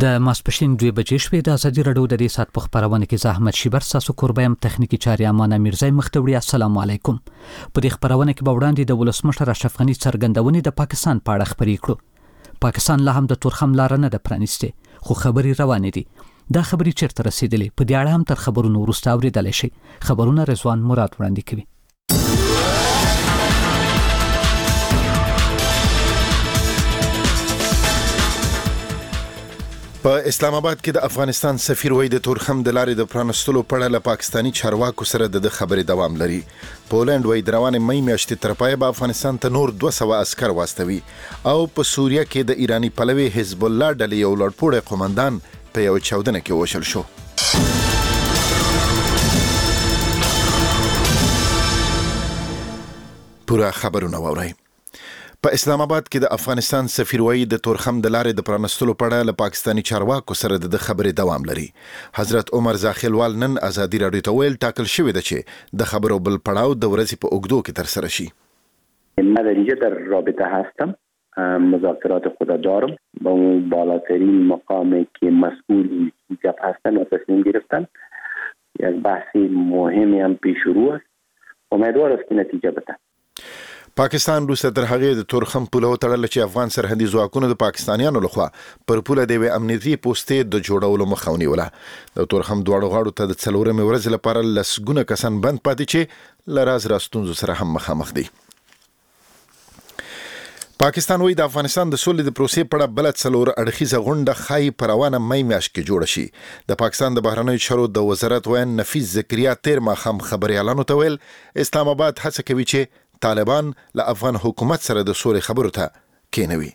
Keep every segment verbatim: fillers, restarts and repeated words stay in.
د ماسپښین دوه بجې شوې. د ازادي راډیو د دې ساعت په خبرونه کې زحمت شیبر ساسو قربایم تخنیکی چاري امانه میرزای مختوړي. السلام علیکم. په دې خبرونه کې به وړاندې د ولسمشر اشرف غنی څرګندونې د پاکستان په اړه خبرې کړو. پاکستان لا هم د تورخم لار نه ده پرانیسته، خو خبرې روانې دي. دا خبرې چیرته رسیدلې؟ په دې اړه هم تر خبرونو وروسته اورېدلی شئ. خبرونه رضوان مراد وړاندې کوي. په اسلام آباد کې د افغانستان سفیر وایي د تورخم د لارې د پرانستلو په اړه له پاکستاني چارواکو سره د خبرې دوام لري. پولند وایي د روانې مې میاشتې تر پایه به افغانستان ته نور دوه سوه عسکر واستوي. او په سوریه کې د ایرانی پلوي حزب الله ډلې یو لوړپوړی قومندان په یو چاودنه کې وشل شو. پورا خبرونه واورئ. په اسلام آباد کې د افغانستان سفیر وایي د تورخم د لارې د پرانستلو په اړه له پاکستاني چارواکو سره د خبرې دوام لري. حضرت عمر زاخیلوال نن ازادي راډیو ته ویل ټاکل شوی ده چې د خبرو بل پړاو د ورځې په اوږدو کې ترسره شي. من در اینجا در رابطه هستم، مذاکرات خود دارم با اون بالاترین مقامی که مسئول جبهه هستن و تصمیم گرفتن. یک بحث مهمی هم پیش رو است. امیدوار است که نتیجه بده. پاکستان روسه تر هغه د تورخم پوله وتړل چې افغان سرحدي ځواکونو د پاکستانیانو لخوا پر پوله د امنیتي پوسټې د جوړولو مخه ونیوله. د تورخم دواړو غاړو ته د څلورمې ورځې لپاره لسګونه کسان بند پاتې چې له راز راستونزو سره هم مخامخ دي. پاکستان وایي د افغانستان د سولې د پروسې په اړه بله څلور اړخیزه غونډه ښایي په روانه مې میاشت کې جوړه شي. د پاکستان د بهرنیو چارو د وزارت ویان نفیس زکریا تیر ماښام خبریالانو ته ویل اسلام آباد هڅه کوي چې طالبان له افغان حکومت سره د سولې خبرو ته کېنوي.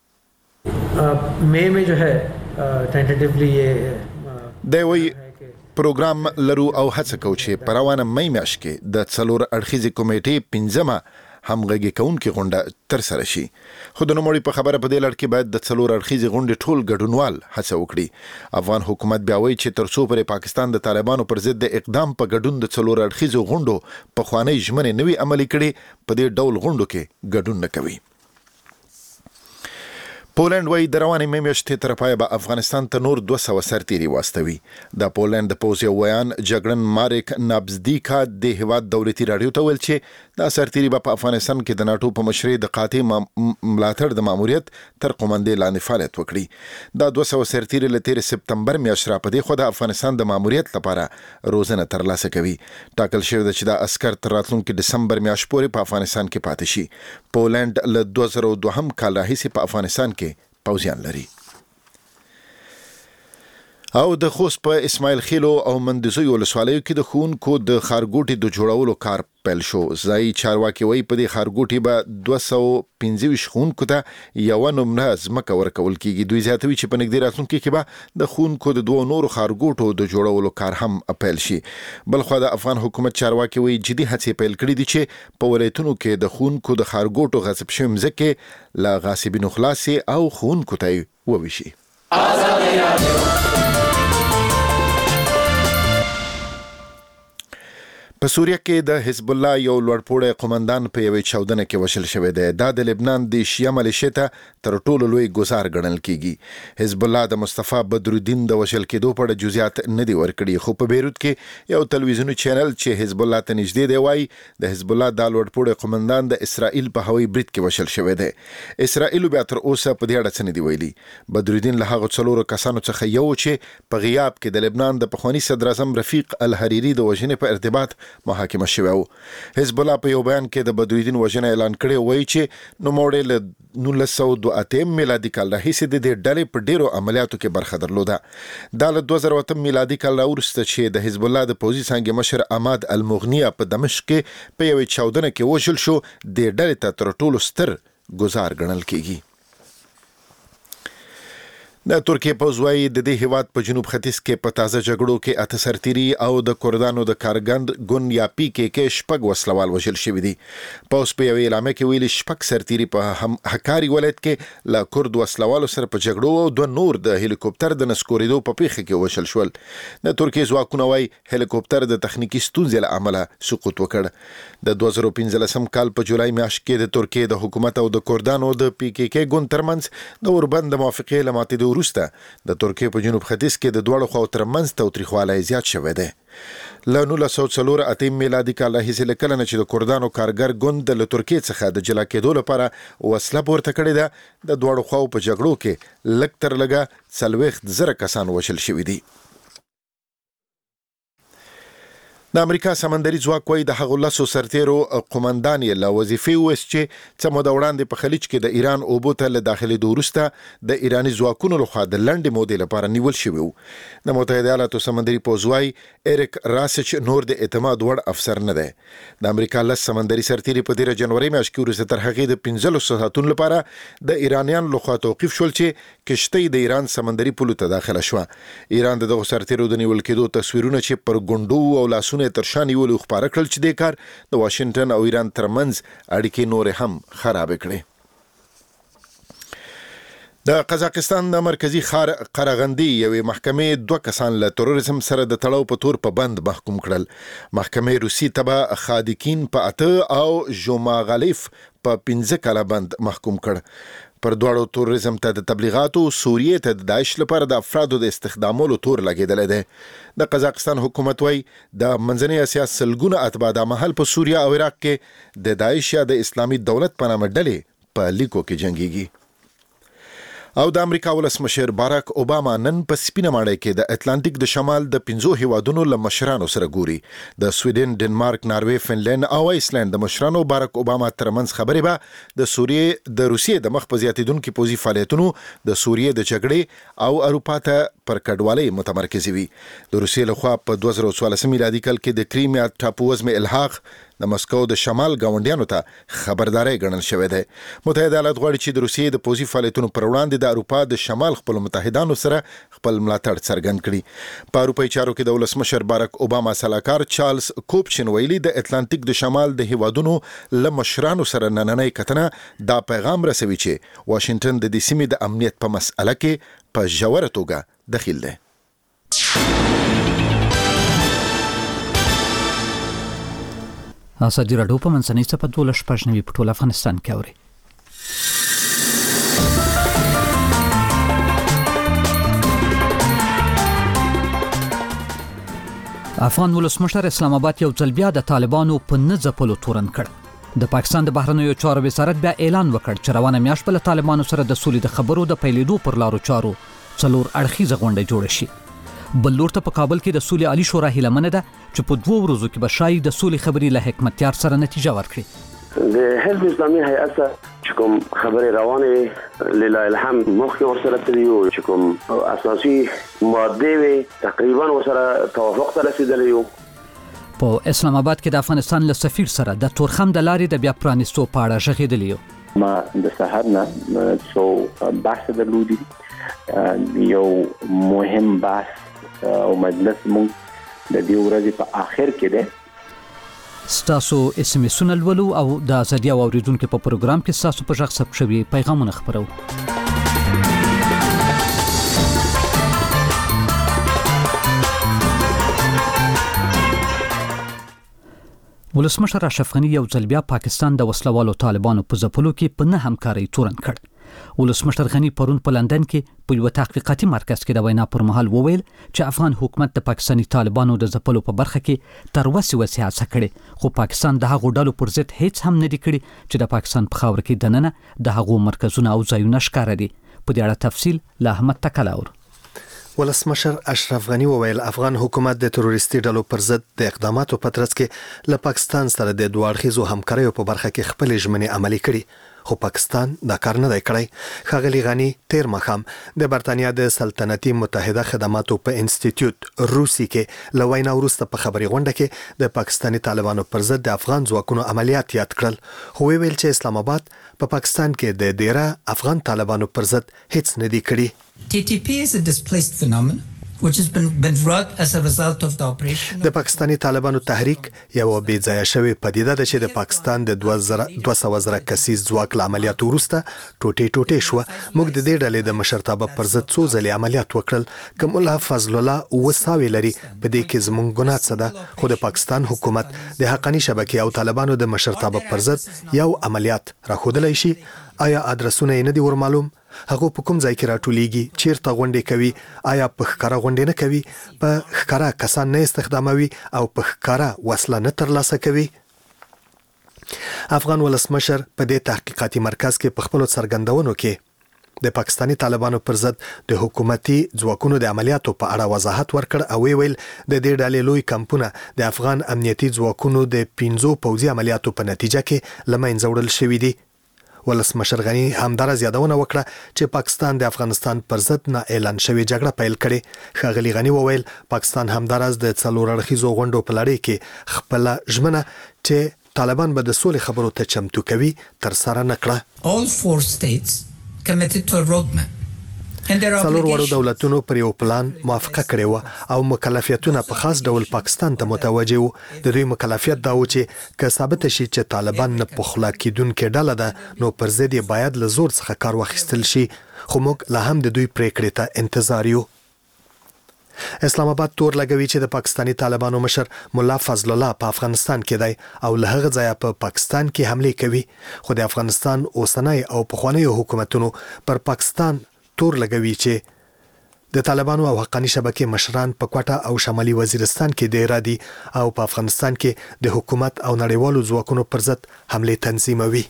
مې مې جو ہے ټینټیټیولی یہ دی وی پروګرام لرو او هڅه کوو چې په روانه مې میاشت کې د څلور اړخیزې کمیټې پنځمه همغږي کوونکې غونډه ترسره شي. خو د نوموړي په خبره په دې لړ کې باید د څلور اړخیزې غونډې ټول ګډونوال هڅه وکړي. افغان حکومت بیا وایي چې تر څو پورې پاکستان د طالبانو پر ضد د اقدام په ګډون د څلور اړخیزو غونډو پخوانۍ ژمنې نوي عملي کړي، په دې ډول غونډو کې ګډون نه کوي. پولند وایي د روانې مې میاشتې تر پایه به افغانستان ته نور دوه سوه سرتیري واستوي. د پولند د پوځ یو ویان جګړن مارک نابزدیکا د هېواد دولتي راډیو ته ویل چې دا سرتیري به په افغانستان کې د ناټو په مشرۍ د قاطع ملاتړ د ماموریت تر قومندې لاندې فعالیت وکړي. دا دوه سوه سرتیري له تېرې سپتمبر میاشت راپدې خو د افغانستان د ماموریت لپاره روزنه ترلاسه کوي. ټاکل شوی ده چې دا عسکر تر راتلونکي ډسمبر میاشت پورې په افغانستان کې پاتې شي. پولند له دوه زره دوهم کال راهیسې په افغانستان کې پوځیان لري. او د خوست په اسماعیل خیلو او مندزوی ولسوالیو کې د ښوونکو د ښارګوټي د جوړولو کار پیل شو. ځایي چارواکي وایي په دې ښارګوټي به دوه سوه پنځه ویشت ښوونکو ته یوه نمره ځمکه ورکول کېږي. دوی زیاتوي چې په نږدې راتلونکي کې به د ښوونکو د دوو نورو ښارګوټو د جوړولو کار هم پیل شي. بلخوا د افغان حکومت چارواکي وایي جدي هڅې پیل کړي دي چې په ولایتونو کې د ښوونکو د ښارګوټو غصب شوې مځکې له غاصبینو خلاصې او ښوونکو ته یې وویشي. په سوریه کې د حزب الله یو لوړپوړی قومندان په یوې چاودنه کې وشل شوی دی. دا د لبنان د شیعه ملیشې ته تر ټولو لوی ګزار ګڼل کېږي. حزب الله د مصطفی بدرالدین د وشل کېدو په اړه جزئیات نه دي ورکړي، خو په بیروت کې یو تلویزیوني چینل چې حزب الله ته نږدې دی وایي د حزب الله دا لوړپوړی قومندان د اسرائیل په هوایي برید کې وشل شوی دی. اسرائیلو بیا تر اوسه په دې اړه څه نه دي ویلي. بدرالدین له هغو څلورو کسانو څخه یو چې په غیاب کې د لبنان د پخواني صدر اعظم رفیق الحریري د وژنې په ارتباط محاکمه شوی و. حزب الله په یو بیان کې د بدرالدین وژنه اعلان کړی، وایي چې نوموړی له نولس سوه دوه اتم میلادي کال راهیسې د دې ډلې په ډیرو عملیاتو کې برخه درلوده. دا له دوه زره اتم میلادي کال راوروسته چې د حزب الله د پوځي څانګې مشر عماد المغنیه په دمشق کې په یوې چاودنه کې وژل شو، دې ډلې ته تر ټولو ستر ګزار ګڼل کېږي. د ترکیه پوځ وایي د دې هیواد په جنوب ختیځ کې په تازه جګړو کې اته سرتیري او د کردانو د کارګند ګوند یا پی کې کې شپږ وسلوال وژل شوي دي. پوځ په یوې اعلامیه کې ویلي شپږ سرتیري په حکاري ولایت کې له کرد وسلوالو سره په جګړو او دوه نور د هلیکوپټر د نسکورېدو په پیښه کې وشل شول. د ترکیه ځواکونه وایي هلیکوپټر د تخنیکي ستونزې له امله سقوط وکړ. د دوه زره پنځلسم کال په جولای میاشت کې د ترکیه د حکومت او د کردانو د پی کې کې ګوند ترمنځ د اوربند د موافقې له ماتېدو وروسته د ترکیې په جنوب ختیځ کې د دوړو خواو ترمنځ تاوتریخوالی زیات شوی دی. له نولس سوه څلور اتم میلادي کال راهیسې له کله نه چې د کردانو کارګر ګوند له ترکیې څخه د جلا کېدو لپاره وسله پورته کړې ده، د دوړو خواو په جګړو کې لږ تر لږه څلوېښت زره کسان وژل شوي دي. د امریکا سمندري ځواک وايي د هغو لسو سرتیرو قومندان یې له وظیفې وویست چې څه موده وړاندې په خلیج کې د ایران اوبو ته له داخلېدو وروسته د ایراني ځواکونو لخوا د لنډې مودې لپاره نیول شوي وو. د متحده ایالاتو سمندري پوځ وايي ایرک راسچ نور د اعتماد وړ افسر نه دی. د امریکا لس سمندري سرتیري په تیره جنوري میاشت کې وروسته تر هغې د پنځلسو ساعتونو لپاره د ایرانیانو لخوا توقیف شول چې کشتۍ د ایران سمندري پولو ته داخله شوه. ایران د دغو سرتیرو د نیول کېدو تصویرونه چې پر ګونډو او لاسونو تر شا نیولو خپاره کړل چې د کار د واشنگټن او ایران ترمنځ اړیکې نورې هم خراب کړې. د قزاقستان د مرکزی ښار قرغندي یوې محکمې دوه کسان له تروریزم سره د تړاو په تور په بند محکوم کړل. محکمې روسي تبع خادکین په اته او ژوماغلیف په پنځه کاله بند محکوم کړ. پر دواړو تروریزم ته د تبلیغاتو سوریې ته د داعش لپاره د افرادو د استخدامولو تور لګېدلی دی. د قزاقستان حکومت وايي د منځنۍ اسیا سلګونه اتباع د مهال په سوریه او عراق کې د داعش یا د اسلامي دولت په نامه ډلې په لیکو کې جنګيږي. او د امریکا ولسمشر باراک اوباما نن په سپینه ماڼۍ کې د اتلانتیک د شمال د پنځو هیوادونو له مشرانو سره ګوري. د سویډن، ډنمارک، ناروې، فنلند او ایسلند د مشرانو باراک اوباما ترمنځ خبرې به د سوریې د روسیې د مخ په زیاتېدونکو پوځي فعالیتونو، د سوریې د جګړې او اروپا ته پر کډوالۍ متمرکز وي. د روسیې لخوا په دوه زره څوارلسم میلادي کال کې د کریمیا ټاپو وزمې الحاق د مسکو د شمال ګاونډیانو ته خبرداري ګڼل شوې ده. متحده ایالات غواړي چې د روسیې د پوځي فعالیتونو پر وړاندې د اروپا د شمال خپل متحدانو سره خپل ملاتړ څرګند کړي. په اروپایي چارو کې د ولسمشر باراک اوباما سلاکار چارلز کوپچن ویلي د اتلانتیک د شمال د هیوادونو له مشرانو سره نننۍ کتنه دا پیغام رسوي چې واشنگټن د دې سیمې د امنیت په مسأله کې په ژوره توګه دخیل دی. ازادي راډیو په منځنۍ څپه دولس شپږ نوي په ټول افغانستان کې اوري. افغان ولسمشر اسلام آباد یو ځل بیا د طالبانو په نه ځپلو تورن کړ. د پاکستان د بهرنیو چارو وزارت بیا اعلان وکړ چې روانه میاشت به له طالبانو سره د سولې د خبرو د پیلېدو پر لارو چارو څلور اړخیزه غونډه جوړه شي. بل لور ته په کابل کې د سولې عالی شورا هیله منه ده چې په دوه ورځو کې به شاید د سولې خبرې له حکمتیار سره نتیجه ورکړي. د حزب اسلامي هیئت چې کوم خبرې روانې لله الحمد مخکې ورسره تللي یو چې کوم اساسي مادې وې تقریبا ورسره توافق ته رسېدلی یو. په اسلام آباد کې د افغانستان له سفیر سره د تورخم د لارې د بیا پرانیستو په اړه غږېدلی یو. ما د سحر نه څو بحث درلودي، یو مهم بحث او مجلس مونږ د دې ورځې په آخر کې ده. ستاسو اس ام اس لولو او د ازادي او اوریدونکو په پروګرام کې ستاسو په ژغ ثبت شوي پیغامونه خبرو. ولسمشر اشرف غنی یو ځل بیا پاکستان د وسلوالو طالبانو په ځپلو کې په نه همکارۍ تورن کړ. ولسمشر غنی پرون په لندن کې په یو تحقیقاتي مرکز کې د وینا پر مهال وویل چې افغان حکومت د پاکستاني طالبانو د ځپلو په برخه کې تر وسې وسې هڅه کړې، خو پاکستان د هغو ډلو پر ضد هیڅ هم نه دي کړي چې د پاکستان په خاوره کې دننه د هغو مرکزونه او ځایونه ښکاره دي. په دې اړه تفصیل له احمد تکلاور. ولسمشر اشرف غنی وویل افغان حکومت د تروریستي ډلو پر ضد د اقداماتو په ترڅ کې له پاکستان سره د دوه اړخیزو همکاریو په برخه کې خپل ژمنې عملي کړي، خو پاکستان دا کار نه دی کړی. ښاغلي غنی تیر مخام د برتانیا د سلطنتي متحده خدماتو په انسټیټیوټ روسي کې له وینا وروسته په خبري غونډه کې د پاکستاني طالبانو پر ضد د افغان ځواکونو عملیات یاد کړل، خو ویل چې اسلام آباد په پاکستان کې د ډیره افغان طالبانو پر ضد هیڅ نه دی کړی. T T P is a displaced phenomenon which has been been brought as a result of the operation. د پاکستاني طالبانو تحریک یو بې ځایه شوی پدیده ده چې د پاکستان د دوه سوه زره کسیز ځواک له عملیاتو وروسته ټوټې ټوټې شوه. موږ د دې ډلې د مشرتابه پر ضد څو ځلې عملیات وکړل. که ملا فضل الله اووه ساوې لري په دې کې زموږ ګناه څه ده، خو د پاکستان حکومت د حقاني شبکې او طالبانو د مشرتابه پر ضد یو عملیات راښودلی شي. آیا ادرسونه یې نه دي ورمعلوم؟ هغه په کوم ځای کې راټولېږي، چیرته غونډې کوي، آیا په ښکاره غونډې نه کوي، په ښکاره کسان نه استخداموي او په ښکاره وسله نه ترلاسه کوي. افغان ولسمشر په دې تحقیقاتي مرکز کې په خپلو څرګندونو کې د پاکستاني طالبانو پر ضد د حکومتي ځواکونو د عملیاتو په اړه وضاحت ورکړ او ویل د دې ډلې لوی کمپونه د افغان امنیتي ځواکونو د پنځو پوځي عملیاتو په نتیجه کې له منځه وړل شوي دي. ولسمشر غنی همدارس یادونه وکړه چې پاکستان د افغانستان پر ضد نه اعلان شوی جګړه پیل کړې. ښاغلي غنی وویل پاکستان همدارس د څلور اړخیزو غونډو په لړۍ کې خپل ژمنه چې طالبان به د سولې خبرو ته چمتو کوي تر سره نه کړه. All four states committed to a roadmap. څلور وړو دولتونو پر یو پلان موافقه کړې و او مکلفیتونه په خاص ډول پاکستان ته متوجه وو. د دوی مکلفیت دا و چې که ثابت شي چې طالبان نه پخلا کیدونکې ډله ده نو پر ضد یې باید له زور څخه کار واخیستل شي، خو موږ لا هم د دوی پریکړې ته انتظار یو. اسلام آباد تور لګوي چې د پاکستاني طالبانو مشر مولا فضل الله په افغانستان کې دی او له هغه ځایه په پاکستان کې حمله کوي، خو د افغانستان اوسنۍ او پخوانیو حکومتونو پر پاکستان تور لګوي چې د طالبانو او حقاني شبکې مشران په کوټه او شمالي وزیرستان کې ډیر دي او په افغانستان کې د حکومت او نړیوالو ځواکونو پر ضد حمله تنظیموي.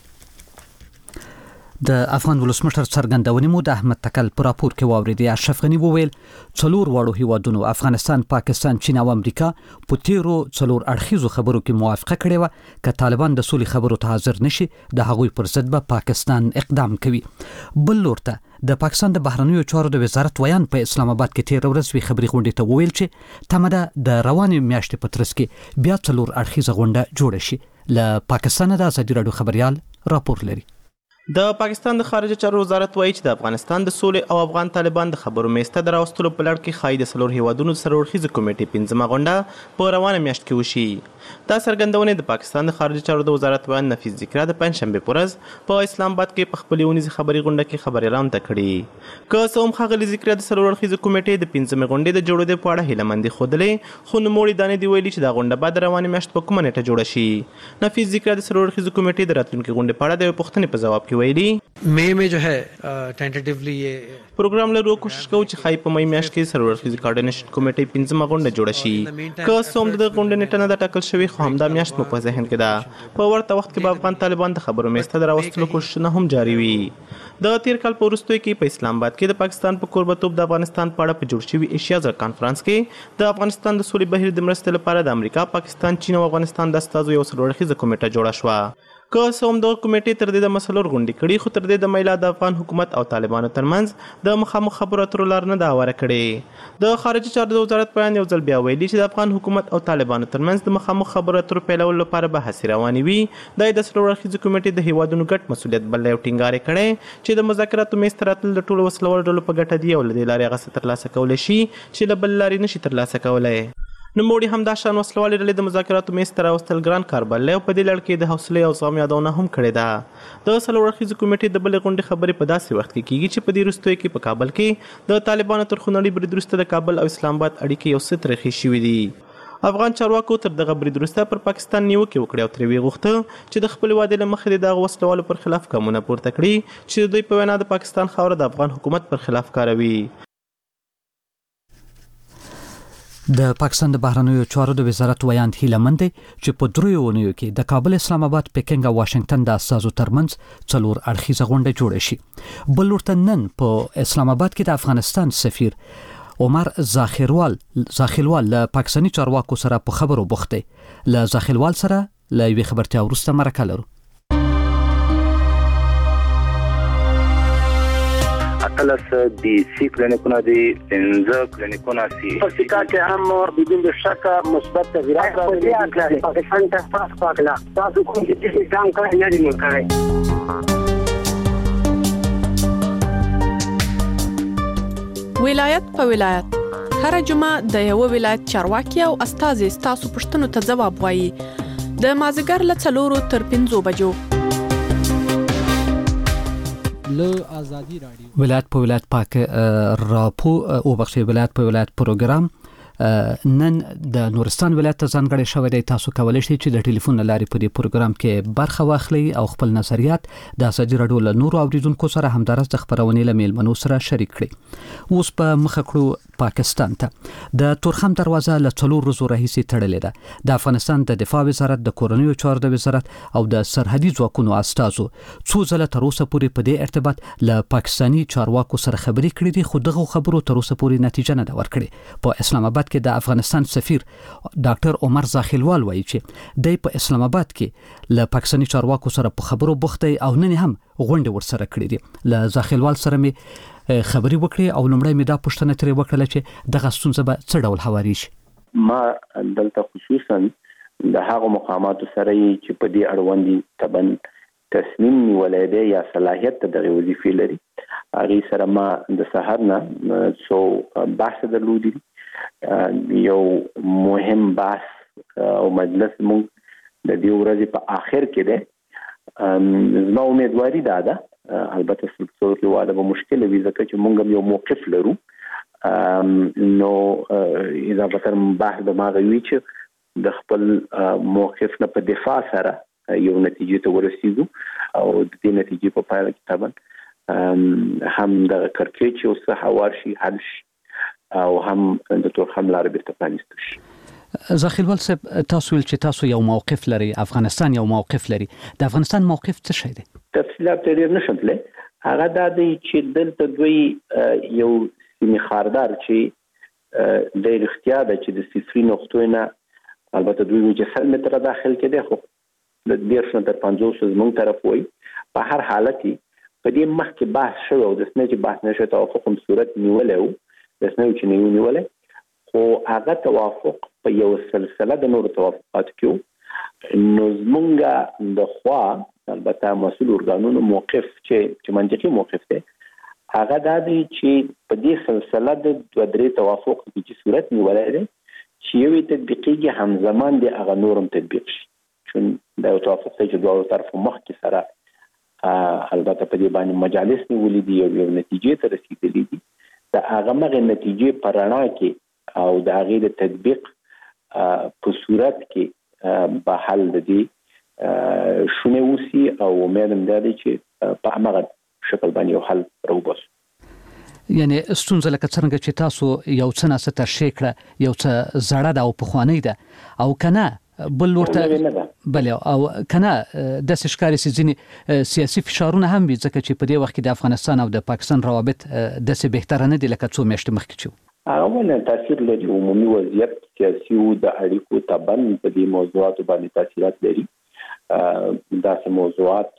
د افغان ولسمشر څرګندونې مو د احمد تکل پر راپور کې واوریدي. اشرف غنی وویل څلور واړو هیوادونو افغانستان، پاکستان، چین او امریکا په تیرو څلور اړخیزو خبرو کې موافقه کړې و چې طالبان د سولې خبرو ته حاضر نشي د هغوی پر ضد به پاکستان اقدام کوي. بل لورته د پاکستان د بهرنیو چارو د وزارت ویان په اسلام آباد کې تیر ورځ وی خبري غونډې ته وویل چې تمه ده د روانې میاشتې په ترڅ کې بیا څلور اړخیزه غونډه جوړه شي. له پاکستان د ازادي راډیو خبريال راپور لري. د پاکستان د خارجه چارو وزارت وایي چې د افغانستان د سولې او افغان طالبان د خبرو میسته د راوستلو په لړ کې ښایي د څلور هیوادونو سره اړخیزه کمیټې پنځمه غونډه په روانه میاشت کې وشي. دا څرګندونې د پاکستان د خارجه چارو د وزارت ویان نفیس ذکرا د پنځشنبې په ورځ په اسلام آباد کې په خپلې اونیزې خبري غونډه کې خبريالانو ته کړي. که څه هم ښاغلي ذکرا د څلور اړخیزه کمیټې د پنځمې غونډې د جوړېدو په اړه هیله مندي ښودلې، خو نوموړي دا نه دي ویلي چې دا غونډه به د روانې میاشت په کومه نیټه جوړه شي. نفیس ذکرا د څلور اړخیزه کمیټې د راتلونکي غونډې په اړه د پوښتنې په ځواب کې ویلي मई में जो है टेंटेटिवली ये پروګرام لرو کوشش کوو چې خای په مې میاشت کې سرور فیزیک کوارډینیشن کمیټې پنځمه غونډه جوړه شي. که څوم د غونډې نیټه نه ټاکل شوی خو همدا میاشت مو په ذهن کې ده. په ورته وخت کې به افغان طالبان د خبرو میسته دراوستلو کوششونه هم جاری وي. د تیر کال په وروستیو کې په اسلام آباد کې د پاکستان په قربتوب د افغانستان په اړه په جوړ شوی ایشیا ز کانفرنس کې د افغانستان د سولې بهیر د مرستې لپاره د امریکا، پاکستان، چین او افغانستان د استازو یو څلورخیزه کمیټه جوړه شوه. که څه هم دغه کمیټې تر دې د مسلور غونډې کړي خو تر دې د میلا د افغان حکومت او طالبانو ترمنځ د مخامخ خبرو اترو لار نه ده هواره کړې. د خارجه چارو د وزارت بیان یو ځل بیا ویلي چې د افغان حکومت او طالبانو ترمنځ د مخامخ خبرو اترو پیلولو لپاره بحث روانې وي. دا د څلور اړخیزې کمیټې د هیوادونو ګډ مسؤلیت بللی او ټینګار کړی چې د مذاکراتو میز ته راتلل د ټولو وسلوالو ډلو په ګټه دي او له دې لارې هغه څه ترلاسه کولی شي چې له بل لارې نشي ترلاسه کولی. نوموړي همدا شان وسلوالې ډلې د مذاکراتو میز ته راوستل ګران کار بللی او په دې لړ کې د حوصلې او زغم یادونه هم کړې ده. د څلور اړخیزې کمیټې د بلې غونډې خبرې په داسې وخت کې کیږي چې په دې وروستیو کې په کابل کې د طالبانو تر خونړي برید وروسته د کابل او اسلام آباد اړیکې یو څه ترخې شوي دي. افغان چارواکو تر دغه برید وروسته پر پاکستان نیوکې وکړې او ترې ویې غوښته چې د خپلې وعدې له مخې د دغه وسلوالو پر خلاف ګامونه پورته کړي چې د دوی په وینا د پاکستان خاوره د افغان حکومت پر خلاف کاروي. د پاکستان د بهرنیو چارو د وزارت ویان هیله مند دی چې په دریو اونیو کې د کابل، اسلام آباد، پکینګ او واشنگټن د استازو ترمنځ څلور اړخیزه غونډه جوړه شي. بل ورته نن په اسلام آباد کې د افغانستان سفیر عمر زاخیلوال زاخیلوال له پاکستاني چارواکو سره په خبرو بوخت دی. له زاخیلوال سره له یوې خبرتیا وروسته مرکه لرو. اتلس دی سی کلینیکونه دی پنځه کلینیکونه سی په سکه کې هم بدون شک مثبت تغیرات راغلي دي. پاکستان ته تاسو پاکلا تاسو کوم چې ځان کړی نه دی مکړی. ولایت په ولایت هر جمعه د یو ولایت چارواکي او استازي تاسو پښتنو ته ځواب وایي د مازیګر له څلورو تر پنځو بجو. ولایت په ولایت پاک راپو او بخشي ولایت په ولایت پروګرام نن د نورستان ولایت ته ځانګړی شوی دی. تاسو کولی شئ چې د ټلیفون لارې په دې پروګرام کې برخه واخلئ او خپل نظریات د ازادي راډیو له نورو اوریدونکو سره همدارس د خبرونې له میلمنو سره شریک کړئ. اوس په مخه کړو پاکستان ته. د تورخم دروازه له څلور ورځو راهیسې تړلې ده. د افغانستان د دفاع وزارت، د کورنیو چارو د وزارت او د سرحدي ځواکونو استازو څو ځله تر اوسه پورې په دې ارتباط له پاکستاني چارواکو سره خبرې کړې دي، خو دغه خبرو تر اوسه پورې نتیجه نه ده ورکړې. په اسلام آباد کې د افغانستان سفیر ډاکټر عمر زاخیلوال وایي چې د په اسلام آباد کې له پاکستاني چارواکو سره په خبرو بوخت دی او نن هم غونډه ورسره کړې دي. له زاخیلوال سره می خبرې وکړې او لومړی می دا پوښتنه ترې وکړه چې دغه ستونزه به څه ډول هواري شي. ما دلته خصوصا د هغه مقاماتو سره چې په دې اړوند تبن تصمیم نیولای دی یا صلاحیت د وظیفې لري، هغه سره ما د سحر نه څو بحث درلودي. یو مهم بحث او مجلس مونږ د دې ورځې په آخر کې ده. زما امیدواري دا ده، البته څو کې واده به مشکل وي ځکه چې مونږ یو موقف لرو، نو اذا به بحث به ما غوي چې د خپل موقف نه په دفاع سره یو نتیجې ته ورسیږو او د دې نتیجې په پایله کې طبعا هم د کرکټ او څه هوار شي حل شي او هم د تورخم لارې بیرته پرانیستل شي. زاخیلوال صاحب، تاسو ول چې تاسو یو موقف لري، افغانستان یو موقف لري، د افغانستان موقف څه شي دی؟ تفصیلات ډېر نشم تللی. هغه دا دی چې دلته دوی یو سیمې خاردار چې د اختیار ده چې د صفري نقطو نه البته دوی چې سل متره داخل کېده، خو د دیرش نه تر پنځوس زموږ طرف وای. په هر حالت په دې مخکې بحث شوی او د سنې چې بحث نشو توافق هم صورت نیولې وو، د سنې چې نیو نیولې، خو هغه توافق په یو سلسله د نور توافقات کې نو زمونږ د خوا البته مسؤل ارګانونو موقف چې چې منطقي موقف دی هغه دا دی چې په دې سلسله د دوه درې توافق کې صورت نیولې ده چې یو تطبیقي همزمان دی هغه نورم تطبیق شي. چون دا توافق چې دوه طرفو مخ کې سره البته په دې باندې مجالس نیولې دي او یو نتیجې ته رسیدلې دي. دا هغه مغه نتیجې پر رڼا کې او د هغه د تطبیق په صورت کې به حل دي شونه وسی او امید هم ده چې په هغه شکل باندې یو حل راوبس. یعنی ستونزه لکه څنګه چې تاسو یو څه نه ستر شیکړه یو څه زړه ده او په خوانی ده او کنه بل ورته بل او کنه د سشکاري سيزني سیاسي فشارونه هم وي ځکه چې په دې وخت کې د افغانستان او د پاکستان روابط د څه بهتر نه دي لکه څو میاشتې مخکې چې اوله تاثیر لري. عمومي وضعیت سیاسي او د اړیکو تبن په دې موضوعات باندې تاثیرات لري. دا سه موضوعات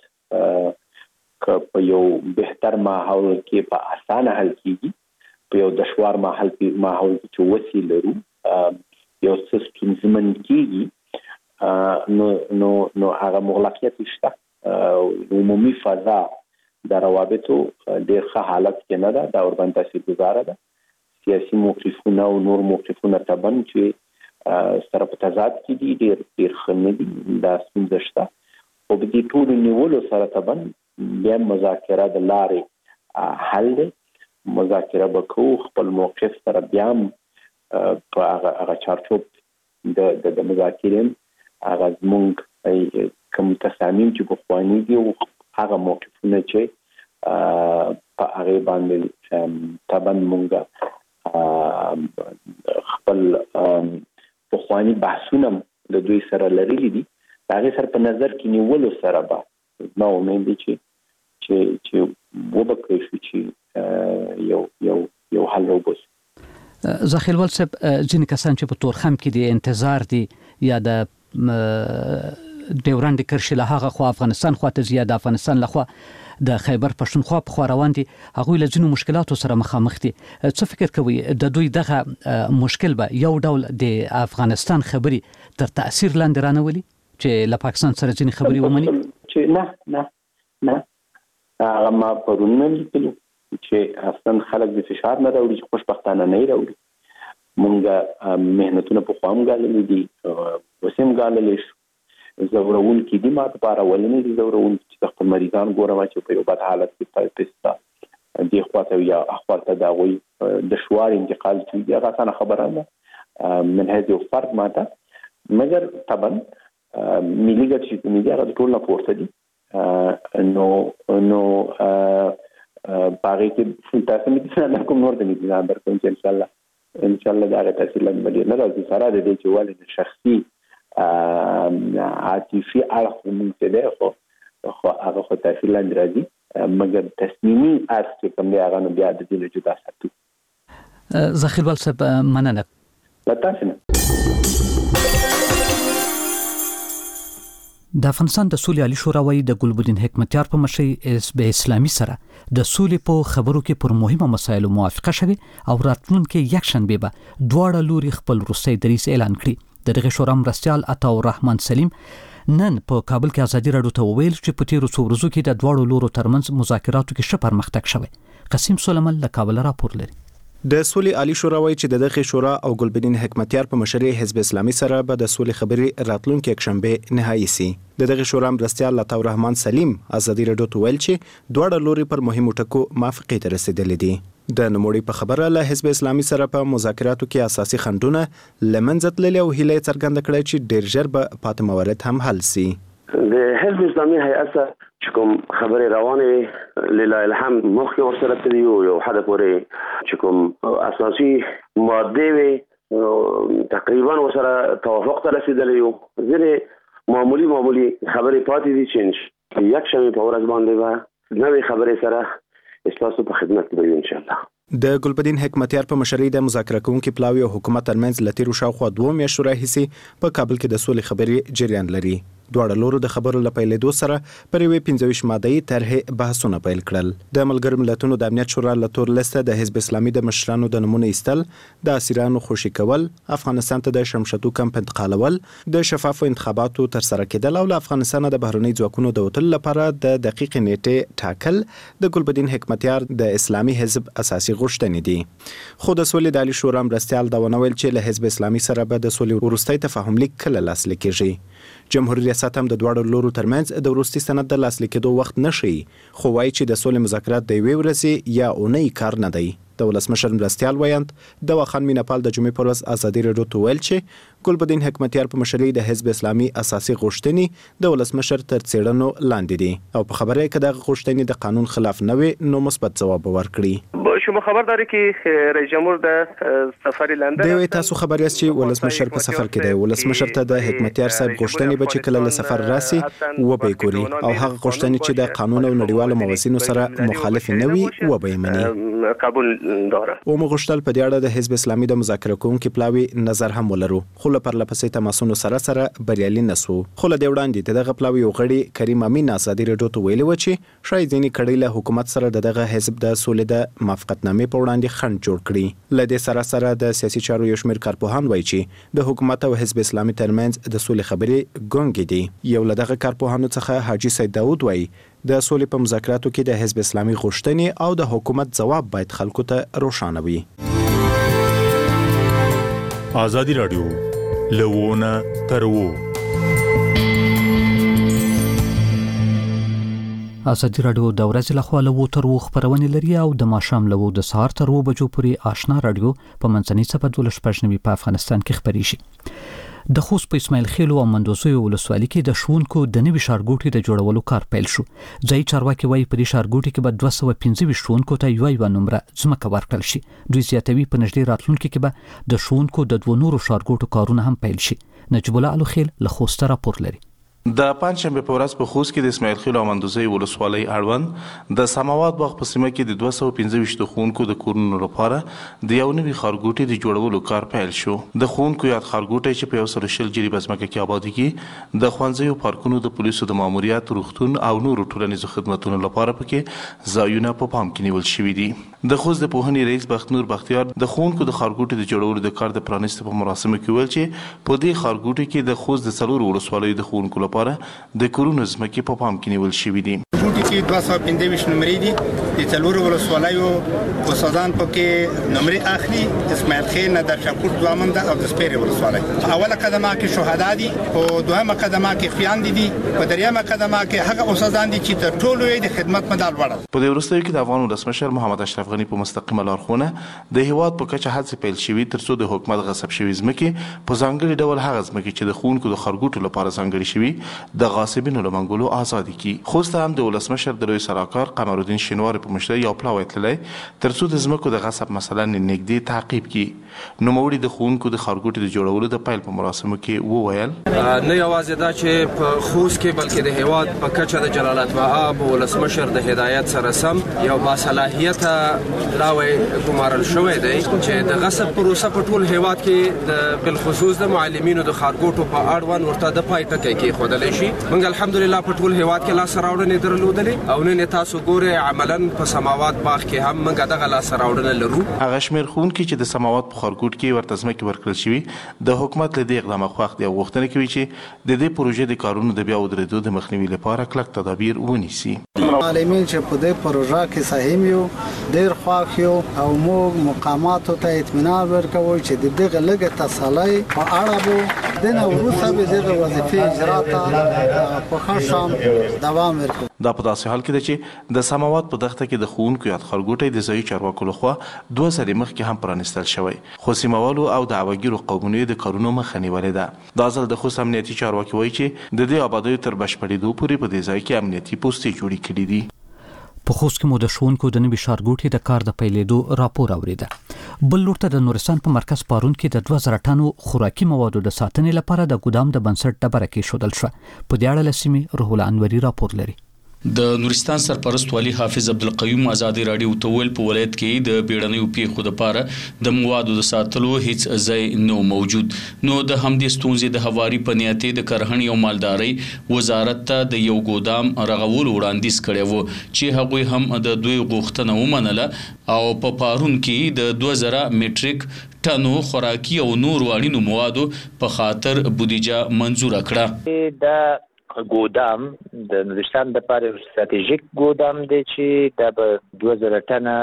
ک په یو بهتر ماحول کې په اسانه حل کیږي، په یو دشوار ماحول کې ماحول کې وسی لرو یو څه ستونزمن کیږي، نو نو نو هغه مغلقیت شته. عمومي فضا د روابطو د ښه حالت کې نه ده، دا ورباندې تاثیر گزاره ده. سیاسي موقفونه او نور موقفونه تبن چې سره په تضاد کې دي ډېر ډېر ښه دي، دا ستونزه شته. او په دې ټول نیولو سره تبن بیا مذاکره د لارې حل دی. مذاکره وکړو، خپل موقف سره بیا په هغه چارچوب د د مذاکرین هغه زمونږ کوم تصامیم چې په خوانی دي او هغه موقفونه چې په هغه باندې تبن مونږه خپل په خوانی بحثونه د دوی سره لري دي. هغه سره په نظر کې نیولو سره به نو امید دي چې چې چې وبکې شو چې یو یو یو حل وبس. زاخیلوال صاحب، ځینې کسان چې په تورخم کې دي انتظار دي یا د ډیورند کرښې له هغه خو افغانستان خواته زیات افغانستان لخوا د خیبر پښتونخوا په خوا روان دي، هغه له ځینو مشکلاتو سره مخامخ دي. څه فکر کوي د دوی دغه مشکل به یو ډول د افغانستان خبري تر تاثیر لاندې رانولي چې له پاکستان سره ځینې خبري ومني؟ چې نه نه نه هغه ما پرونه لیکلو چې افغان خلک د فشار نه راوړي چې خوشبختانه نه راوړي. مونږه مهنتونه په خوام غاللې دي، وسیم غاللې شو زورون کې دي. ما لپاره ولنې دي زورون چې خپل مریضان ګورم چې په یو بد حالت کې پېستا دي خواته یا اخواته دا وي د شوار انتقال کیږي. هغه څنګه خبره ده منهج او فرد ماته مګر طبعا ملي ګټې چې ملي هغه ټول نه پورته دي نو نو باغې کې تاسو مې څنګه کوم نور د دې نه درکوم چې ان شاء الله ان شاء الله دا تفصیل باندې نه راځي سره د دې چې ولې شخصي عاطفي اړخ مونږ ده خو خو هغه خو تفصیل نه راځي مګر تصمیمي اصل کوم دی هغه نو بیا د دې له جدا ساتو ذخیر ول صاحب مننه تاسو نه د افغانستان د سولې عالی شورا وايي د ګلبدین حکمتیار په مشرۍ حزب اسلامي سره د سولې په خبرو کې پر مهمه مسایلو موافقه شوه او راتلونکي یک شنبه به دواړه لوري خپل وروستي دریځ اعلان کړي. دغه شورا مرستيال عطا الرحمن سلیم نن په کابل کې ازادي راډیو ته ویل چې په تیرو څو ورځو کې د دواړو لورو ترمنځ مذاکراتو کې ښه پرمختګ شوی. قاسم سلیمان له کابل راپور لري. د سولې عالی شورا وايي چې د دغه شورا او ګلبدین حکمتیار په مشرۍ حزب اسلامي سره به د سولې خبرې راتلونکي یک شنبه نهایی سي. د دغه شورا مرستيال عطا الرحمن سلیم ازادي راډیو ته ویل چې دواړه لوري پر مهمو ټکو موافقه ته رسیدلې دي. د نوموړي په خبره له حزب اسلامي سره په مذاکراتو کې اساسي خنډونه لمنځه تللي او هیله څرګنده کړې چې ډېر ژر به پاتې موارد هم حل سي. د حزب اسلامي هيئت چې کوم خبرې روانه لله الحمد مخکې ورسره تللی یو حد پورې چې کوم اساسي ماده وي تقریبا ورسره توافق ته رسیدلی یو. ځینې معمولی معمولی خبرې پاتې دي چې یک شنبه په ورځ باندې به نوې خبرې سره استاسو په خدمت کې وي ان شاء الله. د ګلبدین حکمتیار په مشرۍ د مذاکره کوونکو پلاوی او حکومت ترمنځ لتیرو شاوخوا دوه میاشتو راهیسي په کابل کې د سولې خبرې جریان لري. دواړه لورو د خبرو لپاره لیدو سره پر یوې پنځه ویشت ماده‌ای طرحې بحثونه پیل کړل. د ملګرو ملتونو د امنیت شورا له تور لیسته د حزب اسلامي د مشرانو د نمونه ایستل، د اسیرانو خوشي کول، افغانستان ته د شمشتو کمپ انتقالول، د شفافو انتخاباتو تر سره کېدل او له افغانستان د بهرنۍ ځواکونو د وتلو لپاره د دقیق نیټه ټاکل د ګلبدین حکمتیار د اسلامي حزب اساسي غوښتنې دي. خو د سولې د عالی شورا مرستيال دا ونویل چې له حزب اسلامي سره به د سولې وروستي تفاهم لیک کله لاسلیک کیږي. جمهوریت ریاست هم د دواړو لورو ترمنځ د وروستي سند د لاسلیک کېدو وخت نشي، خو وايي چې د سولې مذاکرات د یوې ورځې یا اونۍ کار نه دی. د ولسمشر مرستيال ویاند د واخان میناپال د جمعې پر ورځ ازادي راډیو ته ویل چې ګلبدین حکمتیار په مشرۍ د حزب اسلامي اساسي غوښتنې د ولسمشر تر څېړنو لاندې دي او په خبره کې د غوښتنې د قانون خلاف نه وي نو مثبت ځواب ورکړي. شما خبرداری که رئیس جمهور د سفر لندن دی تاسو خبر یاست چې ولسمشر په سفر کې دی. ولسمشر ته د حکمتیار صاحب غوښتنې به چې کله له سفر راسي و به ګوري او هغه غوښتنې چې د قانون او نړیوالو موازینو سره مخالف نه وي و به مني. قبول داره. او مغشتل په دې اړه د حزب اسلامي د مذاکره کوونکو پلاوی نظر هم ولرو، خو له پرلپسې تماسونو سره سره بریالي نسو. خو له دې وړاندې دغه پلاوی یو غړي کریم امین ازادي راډیو ته ویلي و چې شاید ځینې کړي له حکومت سره دغه حزب د سولې د موافقتنامې په وړاندې خنډ جوړ کړي. له دې سره سره د سیاسي چارو یو شمېر کارپوهان وایي چې د حکومت او حزب اسلامي ترمنځ د سولې خبرې ګونګې دي. یو له دغه کارپوهانو څخه حاجی سید داوود وایي د سولې په مذاکراتو کې د حزب اسلامي غوښتنې او د حکومت ځواب باید خلکو ته روښانه وي. ازادي راډیو لوونه ترو ازادي راډیو د ورځې لخوا له ووترو خبرونه لري او د ماښام له د سهار تر و بجو پورې آشنا راډیو په منځنۍ صفحه دولس پښنوي په افغانستان کې خبري شي. د خوست په اسماعیل خیل او مندوزوی ولسوالۍ کې د شونکو د نوي ښارګوټي د جوړولو کار پیل شو. ځای چارواکي وایي په دې ښارګوټي کې به دوه سوه پنځه ویشت شونکو ته یو یو نمبر ځمکه ورکړل شي. دوی زیاتوي په نږدې راتلونکي کې به د شونکو د دوه نورو ښارګوټو کارونه هم پیل شي. نجیب الله الخیل له خوست راپور لري. د پنځشنبه په ورځ په خوست کې د اسماعیل خیل او مندوزوی ولسوالۍ اړوند د سماوات باغ په سیمه کې د دوه سوه پنځه ویشت خونکو د کورونو لپاره د یو نوي ښارګوټي د جوړولو کار پیل شو. د خونکو یاد ښارګوټي چې په یو سل شل جریبه ځمکه کې آباد دي د ښوونځیو، پارکونو، د پولیسو د ماموریت، روغتون او نورو ټولنیزو خدماتو لپاره پکې ځایونه په پام کې نیول شوي دي. د خوست د پوهنې رئیس بختنور بختیار د خونکو د ښارګوټي د جوړولو د کار د پرانیستو په مراسمو کې ویل چې په دې ښارګوټي کې د خوست د څلورو ولسوالیو د خونکو لپاره د کورونو ځمکې په پام کې نیول شوې دي. بوټي کې دوه سوه پنځه ویشت نمرې دي د څلورو ولسوالیو استادان پکې نمرې اخلي. اسماعیل خیل نه در شاکوټ دوامن ده او د سپیرې ولسوالۍ اوله قدمه کې شهدا دي او دویمه قدمه کې خویندې دي په دریمه قدمه کې هغه استادان دي چې تر ټولو یې د خدمت مډال وړل. په دې وروستیو کې د افغان ولسمشر محمد اشرف غني په مستقیمه لارښوونه د هیواد په کچه هڅې پیل شوي ترڅو د حکومت غصب شوي ځمکې په ځانګړي ډول هغه ځمکې چې د ښوونکو د خرګوټو لپاره ځانګړي شوي د غاصبینو له منګولو ازادي کړي. خوست هم د ولسمشر د لوی سلاکار قمرالدین شینواري په مشرۍ یو پلاوی تللی ترڅو د ځمکو د غصب مسله نږدې تعقیب کړي. نوموړي د ښوونکو د خرګوټو د جوړولو د پیل په مراسمو کې وویل نه یوازې دا چې په خوست کې بلکې د هیواد په کچه د جلالت مآب ولسمشر د هدایت سره سم یو باصلاحیته پلاوی ګمارل شوی دی چې د غصب پروسه په ټول هیواد کې د بالخصوص د معلمینو د خرګوټو په اړوند ورته د پای ټکی کېښودلی شي. موږ الحمدلله په ټول هیواد کې لاسته راوړنې درلودلې او نن تاسو ګورئ عملاً په سماوات باغ کې هم موږ دغه لاسته راوړنه لرو. هغه شمېر ښوونکي چې د سماوات په خرګوټ کې ورته ځمکې ورکړل شوي د حکومت له دې اقدامه خوښ دي او غوښتنه کوي چې د دې پروژې د کارونو د بیا ودرېدو د مخنیوي لپاره کلک تدابیر ونیسي. معلمین چې په دې پروژه کې سهم یو ډېر خوښ یو او موږ مقاماتو ته اطمینان ورکوو چې د دغه لږه تسلۍ په اړه به د نه وروسته به دغه وظیفې اجرا ته په ښه شان دوام ورکوو. دا په داسې حال کې ده چې د سماوات په دښته کې د ښوونکو یاد خرګوټی د ځایي چارواکو لخوا دوه ځلې مخکې هم پرانیستل شوی خو سیمهوالو او د هواګیرو قومونو د کارونو مخه نیولې ده. دا ځل د خوست امنیتي چارواکي وایي چې د دې آبادیو تر بشپړېدو پورې په دې ځای کې امنیتي پوستې جوړې کړي دي. په خوست کې مو د ښوونکو د نوي ښارګوټي د کار د پیلېدو راپور اورېده. بل لور ته د نورستان په مرکز پارون کې د دوه زره ټنو خوراکي موادو د ساتنې لپاره د ګودام د بنسټ ډبره کېښودل شوه. په دې اړه له سیمې روح الله انوري راپور لري. د نورستان سرپرست والي حافظ عبدالقیوم ازادي راډیو ته ویل په ولایت کې د بیړنیو پیښو لپاره د موادو د ساتلو هیڅ ځای نه موجود. نو د همدې ستونزې د هواري په نیاتې د کرهڼې او مالدارۍ وزارت ته د یو ګودام رغولو وړاندیز کړی و چې هغوی هم د دوی غوښتنه ومنله او په پارون کې د دوه زره میټریک ټنو خوراکي او نورو اړینو موادو په خاطر بودیجه منظوره کړه. د ګودام د نورستان د لپاره ستراتیژیک ګودام دی چې د دوه زره ټنه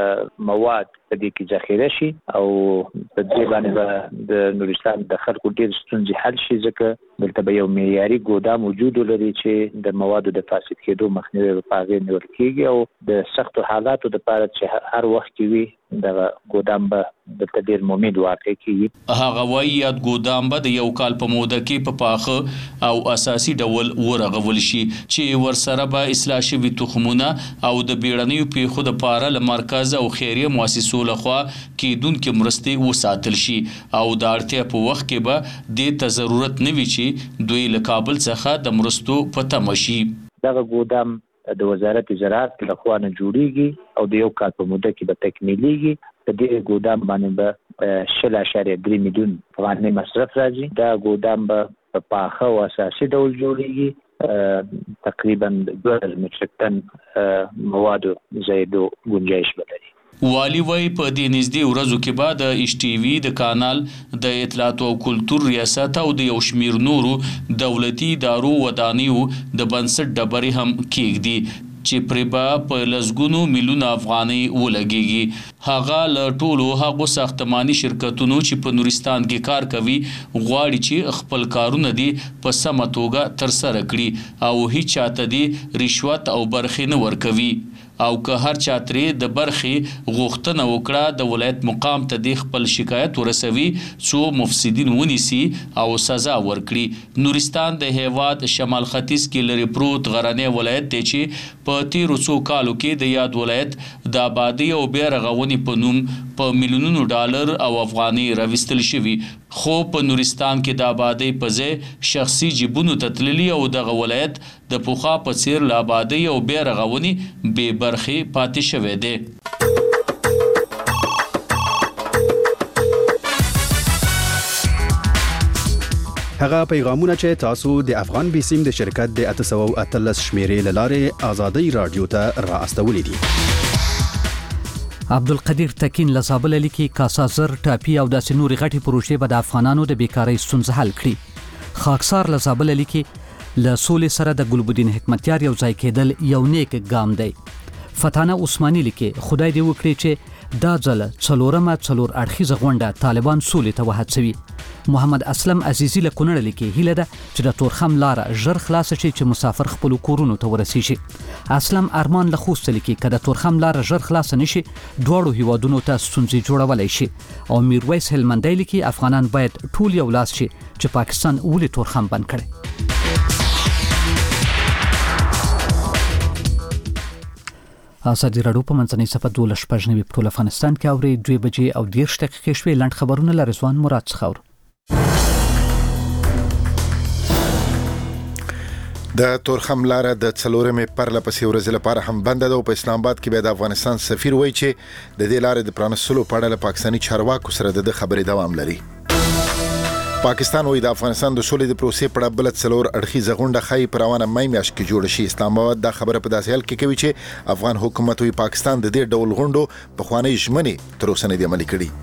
مواد په دې کې ذخیره شي او په دې باندې د نورستان د خلکو ډېر ستونزې حل شي ځکه دلته به یو معیاري ګودام وجود ولري چې د موادو د فاسد کېدو مخنیوی په هغې نیول کېږي او د سختو حالاتو لپاره چې هر وخت کې وي دغه ګودام به دلته ډېر ممید واقع کېږي. هغه وایي یاد ګودام به د یو کال په موده کې په پاخه او اساسي ډول ورغول شي چې ورسره به اصلاح شوي تخمونه او د بیړنیو پیښو دپاره له مرکز او خیریه مؤسسو لخوا کیدونکې مرستې وساتل شي او د اړتیا په وخت کې به دې ته ضرورت نه وي چې دوی له کابل څخه د مرستو په تمه شي. دغه ګودام د وزارت زراعت لخوا نه جوړیږي او د یو کال په موده کې به تکمیلیږي. په دې ګودام باندې به شل اعشاریه درې میلیون افغانۍ مصرف راځي. دا ګودام به په پاخه او اساسي ډول جوړیږي. تقریبا دوه زره میټریک ټن موادو زیاتو گنجائش به لري. والی وای په دې نږدې ورځو کې به د ایس ټي وي د کانال د اطلاعات او کلتور ریاست او د یو شمیر نورو دولتي ادارو ودانیو د بنسټ ډبرې هم کېږدي چې پرې به په لسګونو میلیونه افغانۍ ولګېږي. هغه له ټولو هغو ساختماني شرکتونو چې په نورستان کې کار کوي غواړي چې خپل کارونه دي په سمه توګه ترسره کړي او هیڅ چاته دي رشوت او برخې نه ورکوي او که هر چا ترې د برخې غوښتنه وکړه د ولایت مقام ته د خپل شکایت ورسوي څو مفسدین ونیسي او سزا ورکړي. نورستان د هیواد شمال ختیځ کې لري پروت غرنی ولایت دی چې په تیرو څو کالو کې د یاد ولایت د آبادی او بیا رغونې په نوم په میلیونونو ډالر او افغانۍ راویستل شوي خو په نورستان کې د آبادی په ځای شخصي جیبونو ته تللي او دغه ولایت د پخوا په څیر له آبادی او بیا رغونې بې برخې پاتې شوی دی. هغه پیغامونه چې تاسو د افغان بیسیم د شرکت د اته سوه او اتلس شمیرې له لارې ازادي رادیو ته را استولې دي. عبدالقدیر تکین له زابل لیکي کاسا زر ټاپي او داسې نورې غټې پروژې به د افغانانو د بیکارۍ ستونزه حل کړي. خاکسار له زابل لیکي له سولې سره د ګلبدین حکمتیار یو ځای کېدل یو نیک ګام دی. فتانه عثماني لیکي خدای دې وکړي چې دا ځل څلورمه څلور اړخیزه غونډه طالبان سولې ته وهڅوي. محمد اسلم عزیزی له کونړ لیکي هیله ده چې د تورخم لاره ژر خلاص شي چې مسافر خپل کورونو ته ورسیږي. اسلم ارمان له خوست لیکي کله تورخم لاره ژر خلاص نشي دواړو هیوادونو ته ستونزې جوړولای شي. او میرویس هلمندی لیکي افغانان باید ټول یو لاس شي چې پاکستان ولې تورخم بند کړي. ازادي راډیو په منځنۍ صفحه دولس شپږ نوي په ټول افغانستان کې اوري دوه بجې او دېرش دقیقې شوې. لنډ خبرونه له رضوان مراد څخه اورو. د تورخم لاره د څلورمې پرله پسې ورځې لپاره هم بنده ده او په اسلام آباد کې به د افغانستان سفیر وایي چې د دې لارې د پرانستلو په اړه له پاکستاني چارواکو سره د خبرې دوام لري. پاکستان وایي د افغانستان د سولې د پروسې په اړه بل څلور اړخیزه غونډه ښایي په روانه مای میاشت کې جوړه شي. اسلام آباد دا خبره په داسې حال کې کوي چې افغان حکومت وایي پاکستان د دې ډول غونډو پخوانۍ ژمنې تر اوسه نه دي عملي کړي.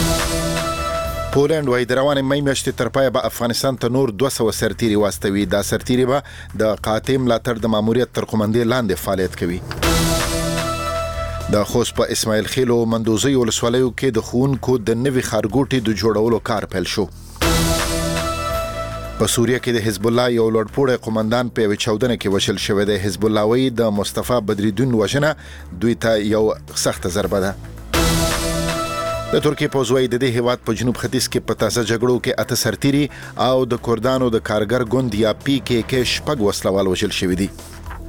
پولند وایي د روانه مای میاشتې تر پایه به افغانستان ته نور دوه سوه سرتیري واستوي. دا سرتیري به د قاطع ملاتړ د ماموریت تر قومندې لاندې فعالیت کوي. د خوست په اسماعیل خیل او مندوزی ولسوالیو کې د ښوونکو د نوي ښارګوټي د جوړولو کار پیل شو. په سوریه کې د حزب الله یو لوړپوړی قومندان په یوه چاودنه کې وژل شوی دی. حزب الله وایي د مصطفی بدریدون وژنه دوی ته یو سخته ضربه ده. د ترکیې پوځ وایي د دې هیواد په جنوب ختیځ کې په تازه جګړو کې اته سرتیري او د کردانو د کارګر ګوند یا پی کې کې شپږ وسلوال وژل شوي دي.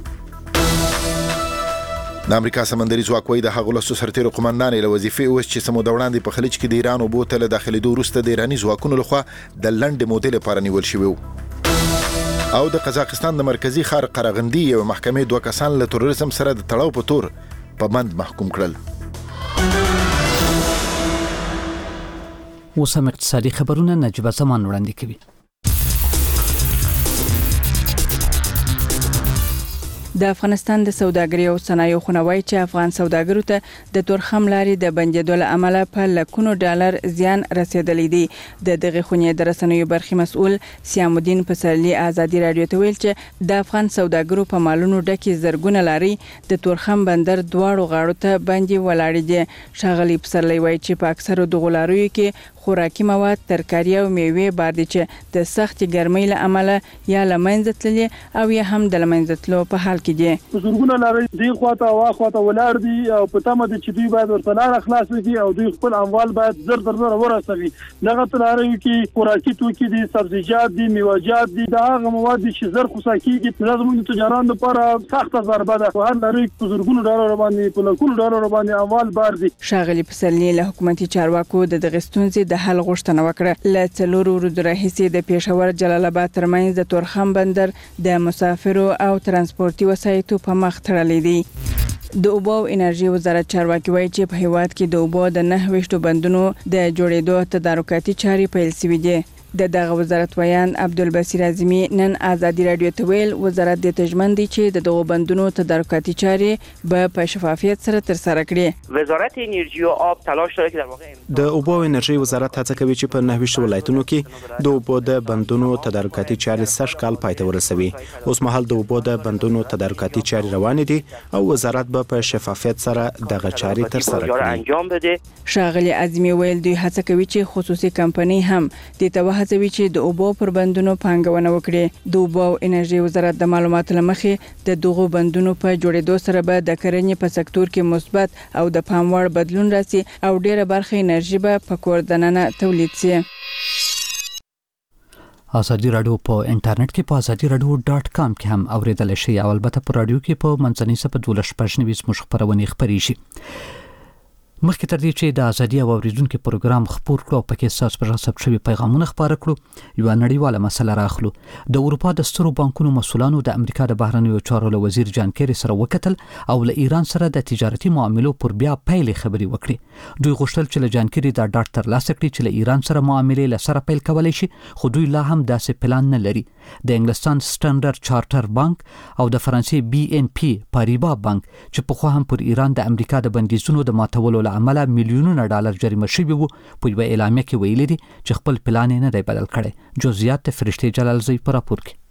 د امریکا سمندري ځواک وایي د هغو لسو سرتیرو قومندان له وظیفې اوس چې سمو د وړاندې په خلیج کې د ایران اوبو ته له داخلېدو وروسته د ایراني ځواکونو لخوا د لنډې مودې لپاره نیول شوي وو. او د قزاقستان د مرکزي ښار قرغندي یو محکمې دوه کسان له تروریزم سره د تړاو په تور په بند محکوم کړل. اوس هم اقتصادي خبرونه نجیبه زمان وړاندې کوي. د افغانستان د سوداګرۍ او صنایعو خونه وایي چې افغان سوداګرو ته د تورخم لارې د بندېدو له امله په لکونو ډالر زیان رسېدلی دی. د دغې خونې د رسنیو برخې مسؤل سیام الدین پسرلي ازادي راډیو ته ویل چې د افغان سوداګرو په مالونو ډکې زرګونه لارې د تورخم بندر دواړو غاړو ته باندې ولاړې دي. ښاغلي پسرلي وایي چې په اکثرو دغو لاریو کې خوراکي مواد، ترکاري او میوې بار دي چې د سختې ګرمۍ له امله یا له منځه تللي او یا هم د له منځه تلو په حال کې دي. زرګونه لارې دې خواته او هاخواته ولاړ دي او په تمه دي چې دوی باید ورته لاره خلاص کړي او دوی خپل اموال باید زر در زر ورسوي. دغه لارې کې خوراکي توکي دي، سبزیجات دي، میوه‌جات دي، دا هغه مواد دي چې زر خوسا کېږي. دا زموږ تجاران لپاره سخته ضربه ده. په هر لارې په زرګونو ډالر باندې په لکونو ډالر باندې اموال بار دي. ښاغلي پسرلي له حکومتي چارواکو د دغې ستونزې د حل غوښتنه وکړه. له څلورو ورځو راهیسې د پېښور جلال آباد ترمنځ د تورخم بندر د مسافرو او ترانسپورتي وسایطو په مخ تړلی دی. د اوبو او انرژي وزارت چارواکي وایي چې په هیواد کې د اوبو د نهه ویشتو بندونو د جوړېدو تدارکاتي چارې پیل شوې دي. د دغه وزارت ویان عبدالبصیر اعظمي نن ازادي راډیو ته ویل وزارت د تجمن دي چې د دغو بندونو تدارکاتي چارې به په شفافیت سره ترسره کړي. وزارت انرژي او آب تلاش داره که در واقع د اوبو او انرژي وزارت هڅه کوي چې په نهه ویشت ولایتونو کې د اوبو د بندونو تدارکاتي چارې سږ کال پای ته ورسوي. اوس مهال د اوبو د بندونو تدارکاتي چارې روانې دي او وزارت به په شفافیت سره دغه چارې ترسره کړي. ښاغلي اعظمي ویل دوی هڅه کوي چې خصوصي کمپنۍ هم د توه هڅوي چې د اوبو پر بندونو پانګونه وکړي. د اوبو او انرژي وزارت د معلوماتو له مخې د دغو بندونو په جوړېدو سره به د کرنې په سکتور کې مثبت او د پام وړ بدلون راسي او ډیره برخه انرژي به په کور دننه تولید شي. ازادي راډیو په انټرنیټ کې په ازادي راډیو ډاټ کام کې هم اوریدل شي او البته په راډیو کې په منځنۍ صفحه دولس شپږ نوي زموږ خبرونه خپرې شي. مخکې تر دې چې د ازادي او اوریدونکو پروګرام خپور کړو پکې ساس پر حساب شوی پیغامونه خبره کړو یو نړیواله مسله راخلو. د اروپا د سترو بانکونو مسولانو د امریکا د بهرنیو چارو له وزیر جان کیری سره وکتل او له ایران سره د تجارتي معاملو پر بیا پیلې خبرې وکړي. دوی غوښتل چې له جان کیری دا ډاټ ترلاسه کړي چې له ایران سره معاملې له سره پیل کولای شي خو دوی لا هم داسې پلان نه لري. د انګلستان سټنډرډ چارټر بانک او د فرانسې بي ان پی پاریبا بانک چې په خو هم پر ایران د امریکا د بندیزونو د ماتولو له امله میلیونونه ډالر جریمه شوي وو په یوه اعلامیه کې ویلي دي چې خپل پلان نه دی بدل کړی. جزئیات د فرشتي جلال زوی په راپور کې.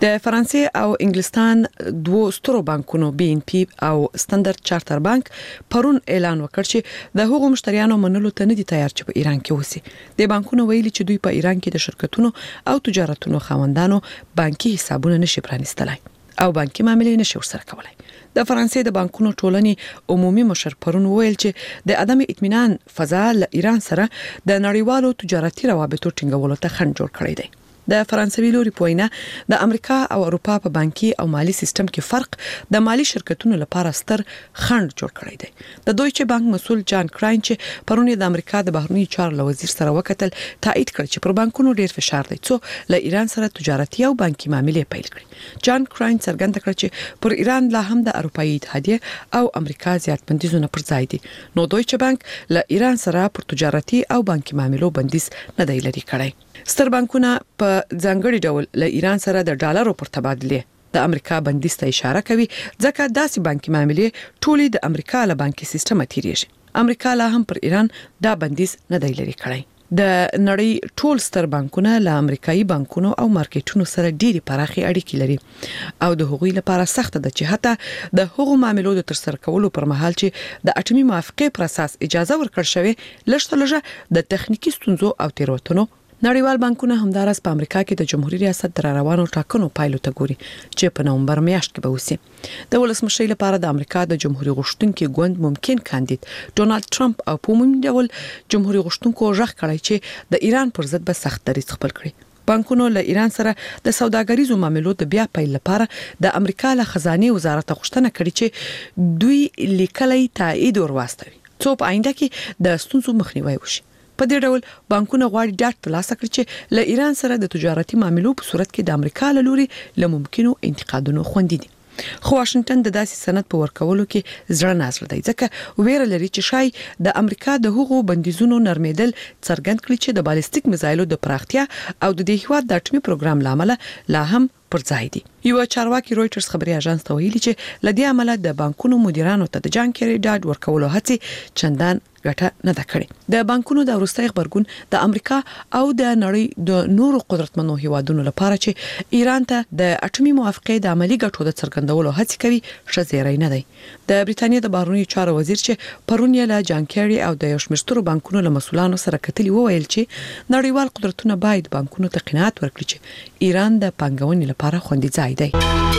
د فرانسې او انګلستان دوه سترو بانکونو بي ان پی او ستاندرد چارټر بانک پرون اعلان وکړ چې د هغو مشتریانو منلو ته نه دي تیار چې په ایران کې اوسي. د بانکونو ویلي چې دوی په ایران کې د شرکتونو او تجارتونو خاوندانو بانکي حسابونه نشي پرانیستلای او بانکي معاملې نشي ورسره کولای. د فرانسې د بانکونو ټولنې عمومي مشر پرون ویل چې د عدم اطمینان فضا له ایران سره د نړیوالو تجارتي روابطو ټینګولو ته خنډ جوړ کړی دی. د فرانسوي لوري پوینا د امریکا او اروپا په بانکي او مالی سیستم کې فرق د مالی شرکتونو لپاره ستر خنډ جوړ کړی دی. د دویچه بانک مسول جان کراین چې پرون د امریکا د بهرنی چارو وزیر سره وکتل تایید کړ چې پر بانکونو ډیر فشار دی څو له ایران سره تجارتي او بانکي معاملې پیل کړي. جان کراین څرګنده کړ چې پر ایران لا هم د اروپאי اتحادیه او امریکا زیات بندیزونه پر ځای دي. نو دویچه بانک له ایران سره پر تجارتي او بانکي معاملو بندیز نه دی لري کړی. ستر بانکونه په ځانګړي ډول له ایران سره د ډالرو پر تبادله د امریکا بندیز ته اشاره کوي ځکه داسې بانکي معاملې ټولې د امریکا له بانکي سیستم تیریږي. امریکا لا هم پر ایران دا بندیز نه دی لري کړی. د نړۍ ټول ستر بانکونه له امریکایي بانکونو او مارکیټونو سره ډېری پراخي اړیکې لري او د هغوی لپاره سخت ده چې حتی د هغو معاملو د ترسره کولو پر مهال چې د اټومي موافقې پر اساس اجازه ورکړل شوی لږ لږه د تخنیکی ستونزو او تیروتنو نړیوال بانکونه همدارس په امریکا کې د جمهوریت ریاست در روانو ټاکنو پایلو ته ګوري چې په نومبر میاشت کې به وسی. د ولسمشر لپاره د امریکا د جمهوریت غوښتونکو ګوند ممکن کاندید ډونالد ټرمپ او په عمومي ډول جمهوریت غوښتونکو ژغ کړی چې د ایران پر ضد به سخت دریځ خپل کړي. بانکونو له ایران سره د سوداګریزو معاملو د بیا پیل لپاره د امریکا له خزانه وزارت غوښتنه کړې چې دوی لیکلي تایید ورواستوي څو په آینده کې د ستونزو مخنیوي وشي. په دې ډول بانکونه غواړي ډاټ ترلاسه کړي چې له ایران سره د تجارتي معاملو په صورت کې د امریکا له لوري له ممکنو انتقادونو خوندي دي. خو واشنگټن د داسې سند په ورکولو کې زړه نازل دی ځکه ویره لري چې شای د امریکا د هغو بندیزونو نرمیدل څرګند کړي چې د بالستیک میزایلو د پراختیا او د دې هیواد د اټومي پروګرام لامل لا هم پر ځای دي. یو چارواکي رويټرز خبري اژانس ته ویلي چې لدی عمله د بانکونو مدیرانو ته د جان کیری ډاډ ورکولو هڅې چندان ګټه نه ده کړې. د بانکونو د وروستي خبرګون د امریکا او د نړۍ د نورو قدرتمنو هیوادونو لپاره چې ایران ته د اټومي موافقې د عملی ګټو د څرګندولو هڅه کوي شزيري نه دی. د بریتانیا د بهرنی چارو وزیر چې پرون یې له جان کیری او د یوشمشترو بانکونو له مسولانو سره کتلی وویل چې نړیوال قدرتونه باید بانکونو ته قناعت ورکړي چې ایران د پنګونې لپاره خوندي ځای دی.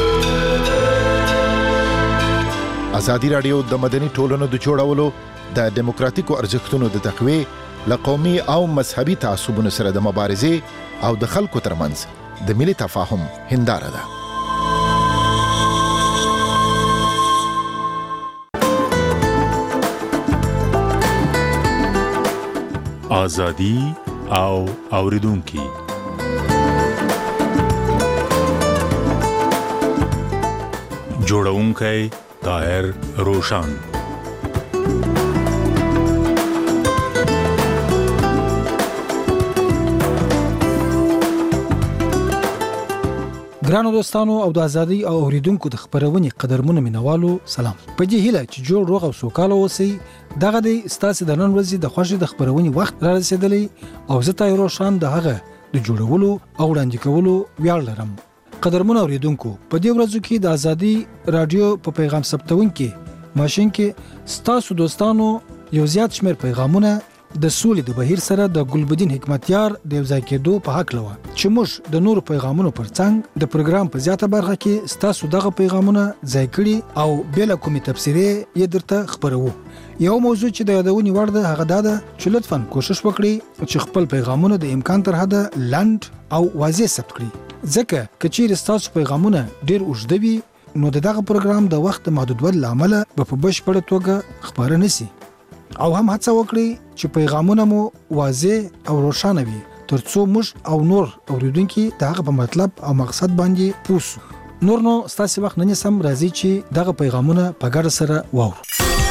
ازادي راډیو د مدني ټولنو د جوړولو د دیموکراتیکو ارزښتونو د تقویې لقومي او مذهبي تعصبونو سره د مبارزې او د خلکو ترمنځ د ملي تفاهم هنداره ده. ازادي او اوریدونکو جوړونکی طاهر روشان. ګرانو دوستانو او د ازادي او اوریدونکو د خبرونې قدرمنو مینوالو سلام. په دې هیله چې جوړ روغ او سوکاله اوسئ دغه د ستاسو د نن ورځې د خوښي د خبرونې وخت را رسیدلی او زه طاهر روشان د هغه د جوړولو او وړاندې کولو ویاړ لرم. قدرمنو اوریدونکو په دې ورځو کې د ازادي رادیو په پیغام ثبتون کې ماشين کې ستاسو دوستانو یو زیات شمېر پیغامونه د سولې د بهیر سره د ګلبدین حکمتیار د یو ځای کېدو په حق لوه چې موږ د نورو پیغامونو پر څنګ د پروګرام په زیاته برخه کې ستاسو دغه پیغامونه ځای کړي او بل کومي تفسیري یې درته خبرو. یو موضوع چې د یادونې وړ ده هغه دا ده چې لطفاً کوشش وکړئ چې خپل پیغامونه د امکان تر حده لنډ او واضح ثبت کړئ ځکه کچیر ستاسو پیغامونه ډیر اوږده وي نو دغه پروګرام د وخت محدودیت لامل به په بشپړه توګه خبره نشي او هم هڅه وکړئ چې پیغامونه مو واضح او روښانه وي ترڅو موږ او نور اوریدونکو دغه په مطلب او مقصد باندې پوه شو. نور نو ستاسو وخت نه سم راځي چې دغه پیغامونه په ګډه سره واورو.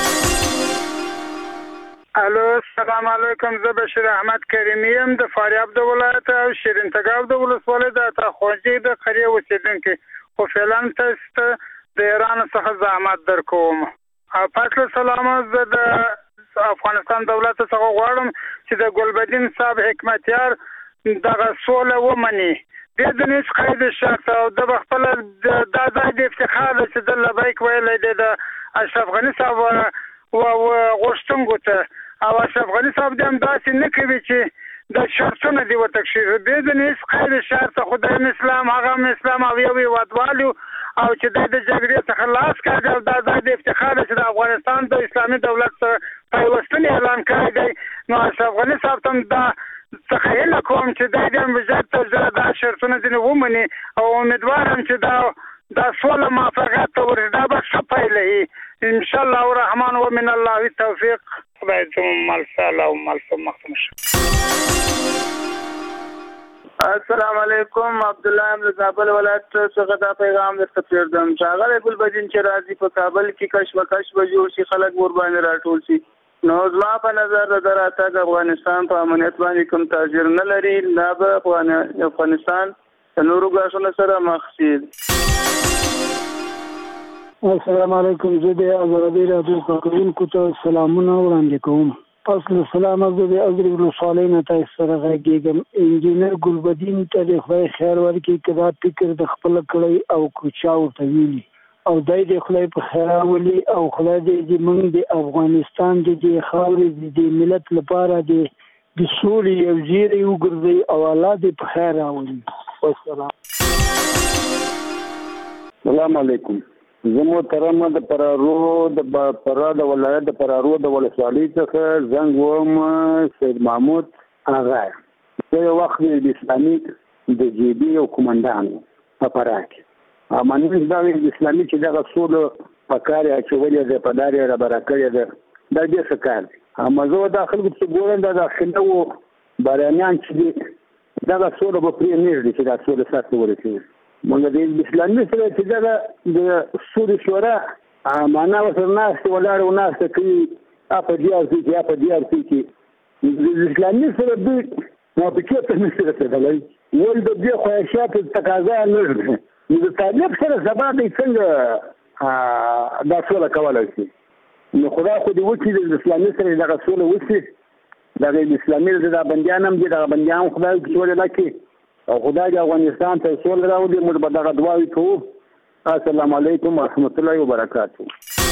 الو السلام علیکم، زه بشیر احمد کریمی یم د فاریاب د ولایت او شیرین تګاو د ولسوالۍ د تاخوجي د قریه اوسیدونکو خو فعلا تاسو ته د ایران څخه زحمت درکوم. پاتله سلام زه د افغانستان دولت څخه غواړم چې د ګلبدین صاحب حکمتیار دغه سوله ومني بدون هیڅ قید شرط او د خپل د آزاد افتخار چې د لبیک ویلې د اشرف غنی صاحب او غوښتنګو ته او اشرف غنی صاحب د همداسې نه کوي چې د شرطونه دی وتکشیر بدون هیڅ قید شرط خدای اسلام هغه اسلام او یو وادوالو او چې د جګړې څخه خلاص کړي او د آزاد افتخار چې د افغانستان د اسلامي دولت سره پیوستون اعلان کړی دی نو اشرف غنی صاحب ته دا څخه له کوم چې د دې وزارت ته زړه د شرطونه دي ومني او امیدوارم چې دا د سوله موافقت وردا به شپایلې ان شاء الله الرحمن ومن الله التوفیق خدای دې مال سلام او مال مختم السلام علیکم عبد الله ام زابل ولایت څخه دا پیغام درته پېردم چې هغه ګل بدین چې راځي په کابل کې کش وکش به جوړ شي خلک ور باندې راټول شي نو زما په نظر د راته افغانستان په امنیت باندې کوم تاثیر نه لري نه به افغانستان د نورو ګاسونو سره مخ شي. السلام علیکم زه د ازادي راډیو کارکونکو ته سلامونه وړاندې کوم. اصل سلام زه د ازري ولسوالۍ نه تاسو سره غږیږم. انجینر ګلبدین ته د خدای خیر ورکړي کدا فکر د خپل کړی او کوچا ورته ویلي او دای د خدای په خیر ولي او خدای دې موږ د افغانستان د خاورې د ملت لپاره د د سولې یو زیری وګرځي او الله دې په خیر راولي. والسلام. السلام علیکم. زمو ترمه د پرارو د پرا د ولایت د پرارو د ولسوالۍ څخه زنګ وم سید محمود اغا زه وخت د اسلامي د جی بي او کمانډان په پراک امانه د اسلامي چې دغه ټول پکاري اچولې د پداري را برکړې ده د دې څخه امازو د خلکو څخه ګورن د داخله وو بارانيان چې دغه ټول په پرې نه دي چې دا ټول ساتل ورته موږ د اسلامي سره چې دا د سوري شورا معنا وسرناست ولاره وناست کوي اپ دیار چې اپ دیار چې د اسلامي سره د موافقت ته نشي رسیدلی ول د دې خواهشات تقاضا نه لري نو د طالب سره سبا د څنګه دا ټول کولای شي نو خدای خو دې وکړي د اسلامي سره دغه ټول وسی دغه اسلامي د بنديانم دي دغه بنديان خدای ټول لکه او خدای د افغانستان ته سول راوړي موږ به دغه دعاوې کوو. السلام علیکم ورحمت الله وبرکاته.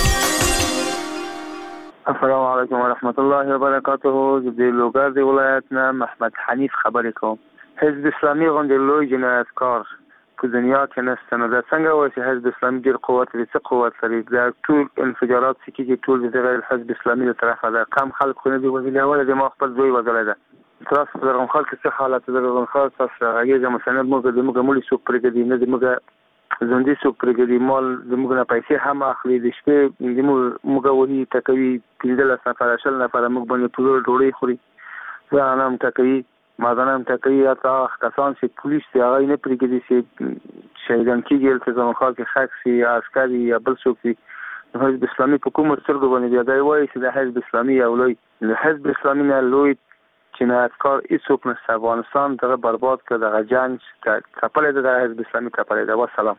السلام علیکم ورحمت الله وبرکاته. زه د لوګر د ولایت نه محمد حنیف خبرې کوم. حزب اسلامي غونډې لوی جنایتکار په دنیا کې نشته نو دا څنګه وایي چې حزب اسلامي ډېر قوت لري څه قوت لري دا ټول انفجارات چې کېږي ټول د غیر حزب اسلامي له طرفه ده کم خلک خو نه دي وژلي اوله د ما خپل زوی وژلی ده تاسو د رغم خلک څه حالت د رغم خلک تاسو هغه مثلا موږ د موږ مولي سوق پرګدي نه د موږ زندي سوق پرګدي مال د موږ نه پیسې هم اخلي د شپې د موږ وਹੀ تکوي پنځه لس نفر شل نفر موږ باندې ټول ډوړې خوري ځان هم تکوي مازنم تکوي اته کسان چې پولیس دی هغه نه پرګدي چې شهیدان کیږي چې زموږ خلک خاص سي عسکري یا بل څوک سي حزب اسلامي حکومت سره باندې دی وایي چې د حزب اسلامي او لوی د حزب اسلامي نه لوی جنایتکار هیڅوک نشته افغانستان دغه برباد کړ دغه جنگ کپلې د حزب اسلامي کپلې ده. والسلام.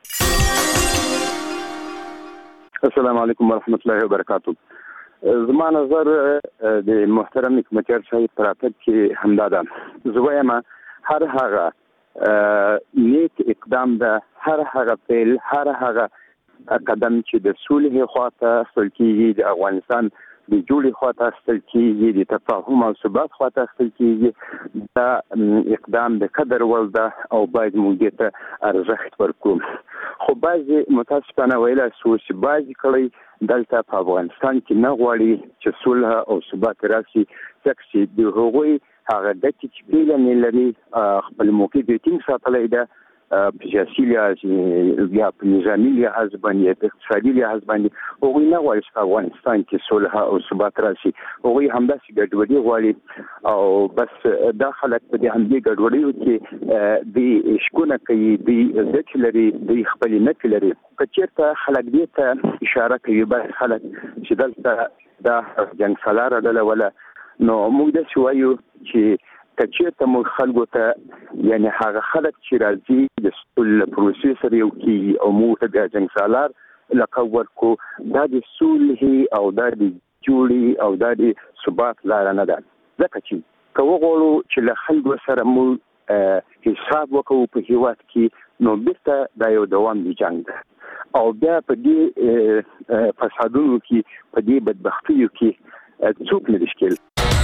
السلام علیکم ورحمت الله وبرکاته. زما نظر د محترم حکومتیار صاحب پراتک کې همدا ده زه وایم هر هغه نیک اقدام ده هر هغه فعل هر هغه قدم چې د صلح خواته اخیستل کیږي د افغانستان د جوړې خواته اخیستل کیږي د تفاهم او ثبات خواته اخیستل کیږي دا اقدام د قدر ول ده او باید موږ ته ارزښت ورکړو خو بعضې متاسفانه ویلی شو چې بعضې کړی دلته په افغانستان کې نه غواړي چې صلح او ثبات راشي ځکه چې د هغوی هغه ګټې چې بیله نه لري خپل موقع د ټینګ ساتلی ده په سیاسي لحاظ یا په نظامي لحاظ باندې په اقتصادي لحاظ باندې هغوی نه غواړي چې په افغانستان کې صلح او ثبات راشي هغوی همداسې ګډوډي غواړي او بس دا خلک په دې همدې ګډوډیو کې دوی شکونه کوي دوی ګټې لري دوی خپلې نفي لري که چېرته خلک دې ته اشاره کوي بعض خلک چې دلته دا جنګ سالاره ډله وله نو موږ داسې وایو چې کچېرته موږ خلکو ته یعنی هغه خلک چې راځي د صلح پروسې سره یو کېږي او موږ ته بیا جنګ سالار لقب ورکړو دا د صلح او دا د جوړې او دا د ثبات لاره نه ده ځکه چې که وغواړو چې له خلکو سره موږ حساب وکړو په هیواد کې نو بیرته دا یو دوامدی جنگ ده او بیا په دې فسادونو کې په دې بدبختیو کې څوک نه مشکل.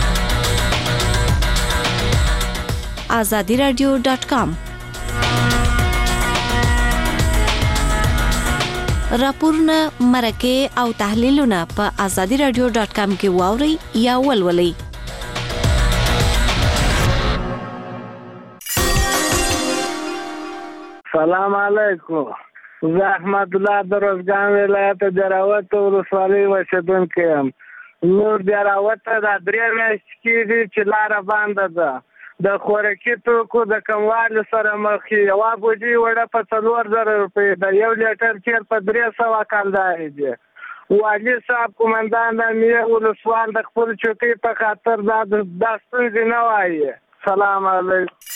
azadi radio dot com راپورونه مرکه او تحلیلونه په azadi radio dot com کې واوري یا ولولئ. سلام علیکم. زه احمد الله د روزګان ولایت دراوت ولسوالۍ اوسېدونکی یم. نور دراوت ته دا درې میاشتې کېږي چې لاره بنده ده. د خوراکي توکو د کموالي سره مخ یو یوه بوجۍ وړه په څلور زره روپۍ ده. یو لیټر تېل په درې سوه کلدارې دي. والي صاحب قومندان د امیر ولسوال د خپل چوکۍ په خاطر دا ستونزې نه وایي. سلام علیکم.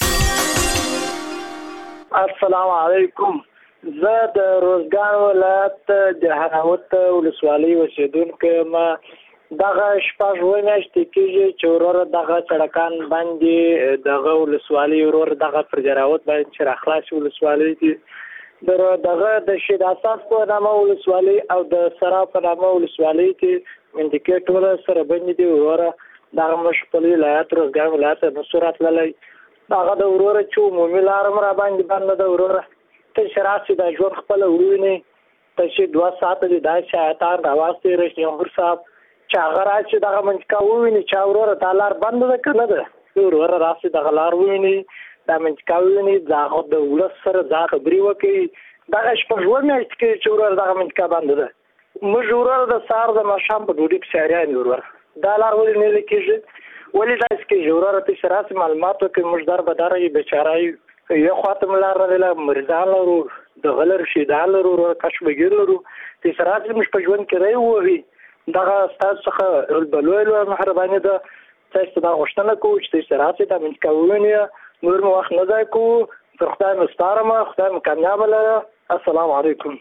السلام علیکم. زه د روزګان ولایت د هراوت ولسوالۍ اوسېدونکی یم. دغه شپږ اووه میاشتې کېږي چې وروره دغه سړکان باندې دغه ولسوالۍ وروره دغه پر هراوت باندې چې راخلاص ولسوالۍ دي دغه د شید اساس په نامه ولسوالۍ او د سرا په نامه ولسوالۍ کې منډکې ټوله سره بندې دي. وروره دغه موږ خپل ولایت روزګان ولایت نه سو راتللی. هغه د وروره چې عمومي لاره م راباندې بنده ده. وروره ته چې راسې دا ژوند خپله ووینې ته چې دوه ساعته دي دا شیطان راواستې رئیس جمهور صاحب چې هغه راسې دغه منطقه وویني چې وروره دا لار بنده ده که نه ده. وروره راسې دغه لار وویني دا منطقه وویني د هغه د ولس سره دا خبرې وکړي. دغه شپږ اووه میاشتې کې چې وروره دغه منطقه بنده ده. موږ وروره د سهار د ماښام په ډوډۍ پسې حیران یو. وروره دا لار ولې نه کېږي؟ ولې داسې کېږي؟ وروره ته چې راسې معلومات وکړي موږ در به دره یې بیچاره یو. یو خواته مو لار نه دی، مریضان لرو، دغه لرو، شهیدان لرو، وروره کشبګیر لرو. ته چې راسې موږ په ژوند کې ری ووهي دغه ستاسو څخه به لویه لویه مهرباني ده. تاسو دا غوښتنه کوو چې ته چې راسې دا منطقه ووینې. نور مو وخت نه ضایع کوو. تر خدای مو سپارم. خدای مو کامیابه لره. السلام علیکم.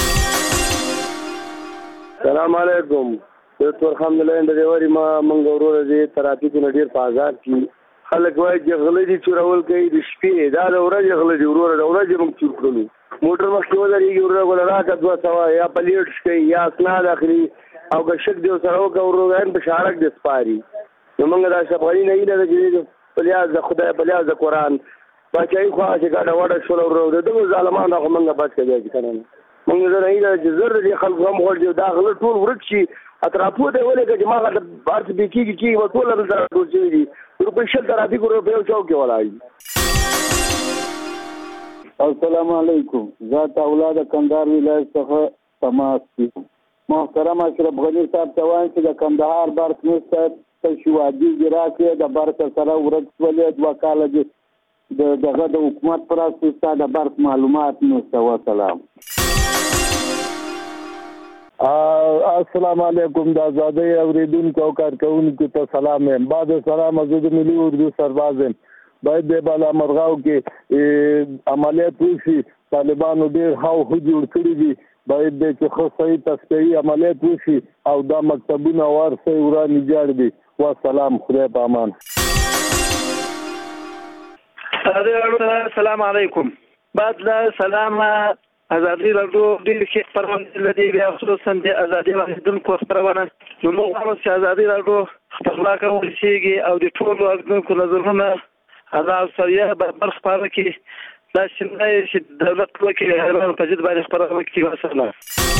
سلام علیکم. دکتور الحمدلله د دیواري ما منګ وروره دې ترافیک نه ډیر په آزاد کی خلک وایي چې غلې دي چورول کوي د شپې دا د ورځې غلې دي وروره د ورځې موږ چور کړو. موټر مخکې ودرېږي وروره ګوله راکړه دوه سوه یا پلیټ شکوي یا اسناد اخلي او که شک دی ورسره وکړه وروره په شارک دې سپاري. نو موږ دا اشرف غني نه هیله ده چې په لیاز د خدای په لیاز د قرآن باچایي خوا چې ګاډه واډه شوله وروره د دغو ظالمانو خو موږ بچ کوي که نه. موږ زه نه هیله چې زر د دې خلکو هم غواړي دا غله ټول ورک شي. اطرافو ته ولې چې ما غته بارت به کیږي چې و ټول هم سره ټول شي دي روپې شل ترافیک ورو په چوک کې ولاړ. السلام علیکم. ذات اولاد کندهار ولایت څخه تماس دي. محترم اشرف غنی صاحب ته وایم چې د کندهار بارت مستر تشوادي ګراکه د بارت سره ورک ولې وکاله دي د دغه د حکومت پر اساس د بارت معلومات نو سلام. السلام علیکم. د آزادۍ اوریدونکو او کارکونکو ته سلام یم. بعد سلام زه د ملي اردو سرباز یم. باید د بالا مرغاو کې عملیات وشي. طالبانو ډېر هاو هو جوړ کړي دي. باید د چې خو صحیح تصفیې عملیات وشي او دا مکتبونه ورسې وراني جوړ دي. والسلام. خدای په امان. السلام علیکم. بعد سلام ازادي راډیو ډېر ښه خپرونه لري بیا خصوصا د ازادي واحدونکو خپرونه. نو موږ غواړو چې ازادي راډیو خپرونه ورسیږي او د ټولو واحدونکو نظرونه ادا سریه برخه پاره کې دا څنګه چې دولت وکړي هر په جد باندې خپرونه کوي. والسلام.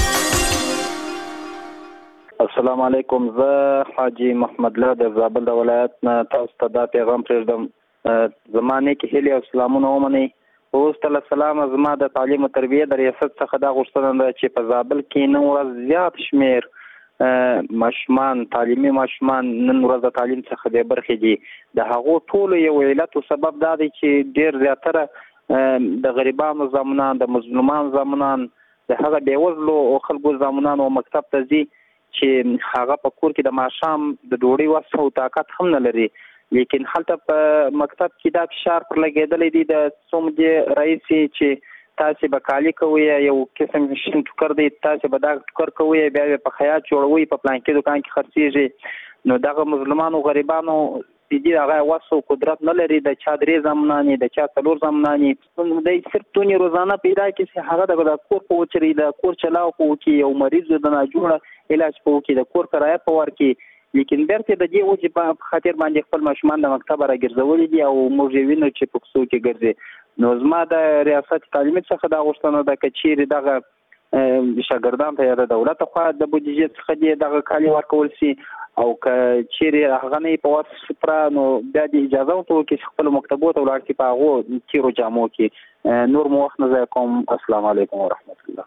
السلام علیکم. زه حاجی محمد الله د زابل د ولایت نه تاسو ته دا پیغام پرېږدم. زمانه کې هلي او سلامونه ومنئ. اوس تل سلام. زما د تعلیم او تربیه د ریاست څخه دا غوښتنه ده چې په زابل کې نن ورځ زیات شمیر ماشومان تعلیمي ماشومان نن ورځ د تعلیم څخه د برخې دي. د هغو ټولو یو علت او سبب دا دی چې ډېر زیاتره د غریبانو زامنان د مظلومانو زامنان د هغه بېوزلو او خلکو زامنان او مکتب ته ځي چې هغه په کور کې د ماښام د ډوډۍ وس او طاقت هم نه لري. لیکن هلته په مکتب کې دا فشار پر لګېدلی دی د څومره رئیسي چې تاسې به کالي کوئ یو قسم شین ټوکر دی تاسې به دا ټوکر کوئ بیا په خیاط جوړوئ په پلانکي دکان کې خرڅېږي. نو دغه مظلومانو غریبانو رسیدي هغه واسو قدرت نه لري د چا درې زمانه د چا څلور زمانه د صرف تونی روزانه پیدا کې هغه د کور په وچري د کور چلاو په کې یو مریض د نه جوړه علاج په کې د کور کرایه په ور کې لیکن برته د دې وجه په خاطر باندې خپل ماشومان د مکتب راګرځول دي او موږ وینو چې په څو کې ګرځي نو زما د ریاست تعلیمي څخه د غوښتنه د کچېری دغه شاګردان ته د دولت خو د بودیجې څخه دغه کالي ورکول سي او کچېری هغه نه په واسطه پر نو د اجازه ورته کې خپل مکتبو ته ولاړ کی په هغه تیرو جامو کې نور مو وخت نه کوم. السلام علیکم ورحمت الله.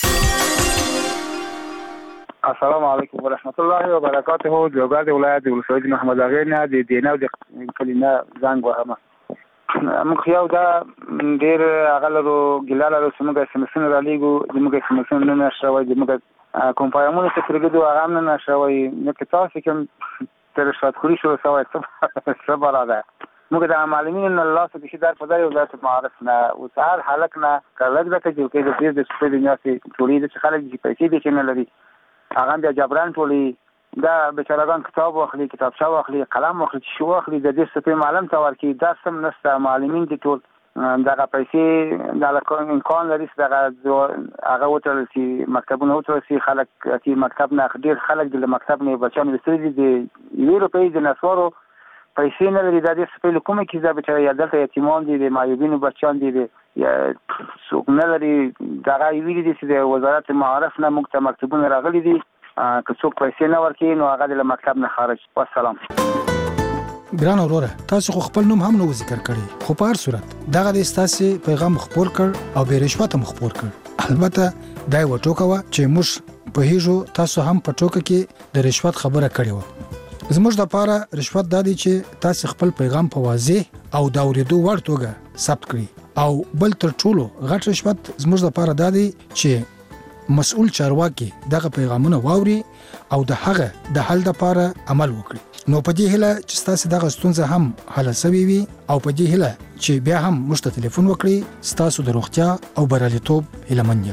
السلام علیکم ورحمت الله وبرکاته. جوګا د ولایت ولسوالۍ محمد اغه نه د دینه د کلینه زنګ وهمه موږ یو دا ډیر هغه له ګلالو سمګه سمسن را لګو دمګه سمسن نه شوی دمګه کوم پایمونه چې پرګدو هغه نه شوی نو که تاسو کوم تر شات خوري شو سوای څه براده موږ د معلمین الله څخه چې در په دای ولایت معرف نه او سهار حلقنا کله د کې چې د دې د سپېد دنیا کې ټولې د خلک چې پیسې دي چې نه لري هغه بیا جبران ټولې دا بچراګان کتاب واخلي کتابچه واخلي قلم واخلي شو واخلي د دې سپې معلم ته ورکی دا سم نسته معلمین دي ټول دغه پیسې د امکان لري چې هغه وتل چې مکتبونه وتل چې خلک چې مکتب نه ډیر خلک د مکتب نه بچان وستري دي یو روپۍ د نسوارو پیسې نه لري د دې سپې کومه کې دا بچا یا دلته یتیمان دي د مایوبینو بچان دي یا څوک نه لري دغه ویلي دي چې د وزارت معارف نه موږ مکتبونه راغلي دي که څوک پیسې نه ورکړي نو هغه د مکتب نه خارج. والسلام. ګران اورore تاسو خو خپل نوم هم نو ذکر کړی خو په هر صورت دغه د استاسي پیغام خپور کړ او به رشوت هم خپور کړ. البته دای و ټوکوا چې موږ په هیجو تاسو هم په ټوکه کې د رشوت خبره کړې و. زموږ د پاره رشوت دادی چې تاسو خپل پیغام په واضح او دا ورېدو ور توګه ثبت کړئ او بل تر ټولو غټ رشوت زموږ د پاره دادی چې مسؤل چارواکي دغه پیغامونه واوري او د هغه د حل لپاره عمل وکړي. نو په دې هله چې تاسو دغه ستونزه هم حل سوي وي او په دې هله چې بیا هم مشته ټلیفون وکړي تاسو د روغتیا او براليتوب هلمنه.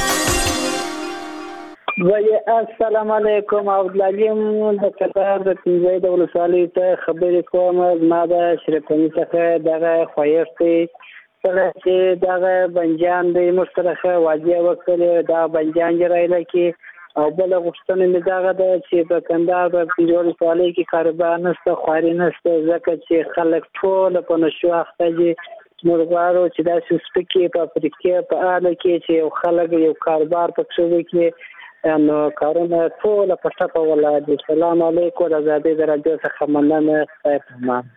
وای السلام علیکم عبد العلیم د قطر د تنځای د ولسوالۍ ته خبرې کوم. ما د شریفنی څخه دغه خوایښتي سره چې دغه بنجان د مشترکه واجب وکړي دا بنجان جوړایله کې او بل غوښتنه مې دغه د چې په کندهار په پیژول سوالي کې کاروبار نشته خواري نشته ځکه چې خلک ټول په نشو اخته دي مرغارو چې دا سپکې په افریقا په اړه کې چې خلک یو کاروبار پکښې وکړي نو کارونه ټول په ټاپه ولادي. السلام علیکم د آزادۍ د رادیو څخه مننه. خیر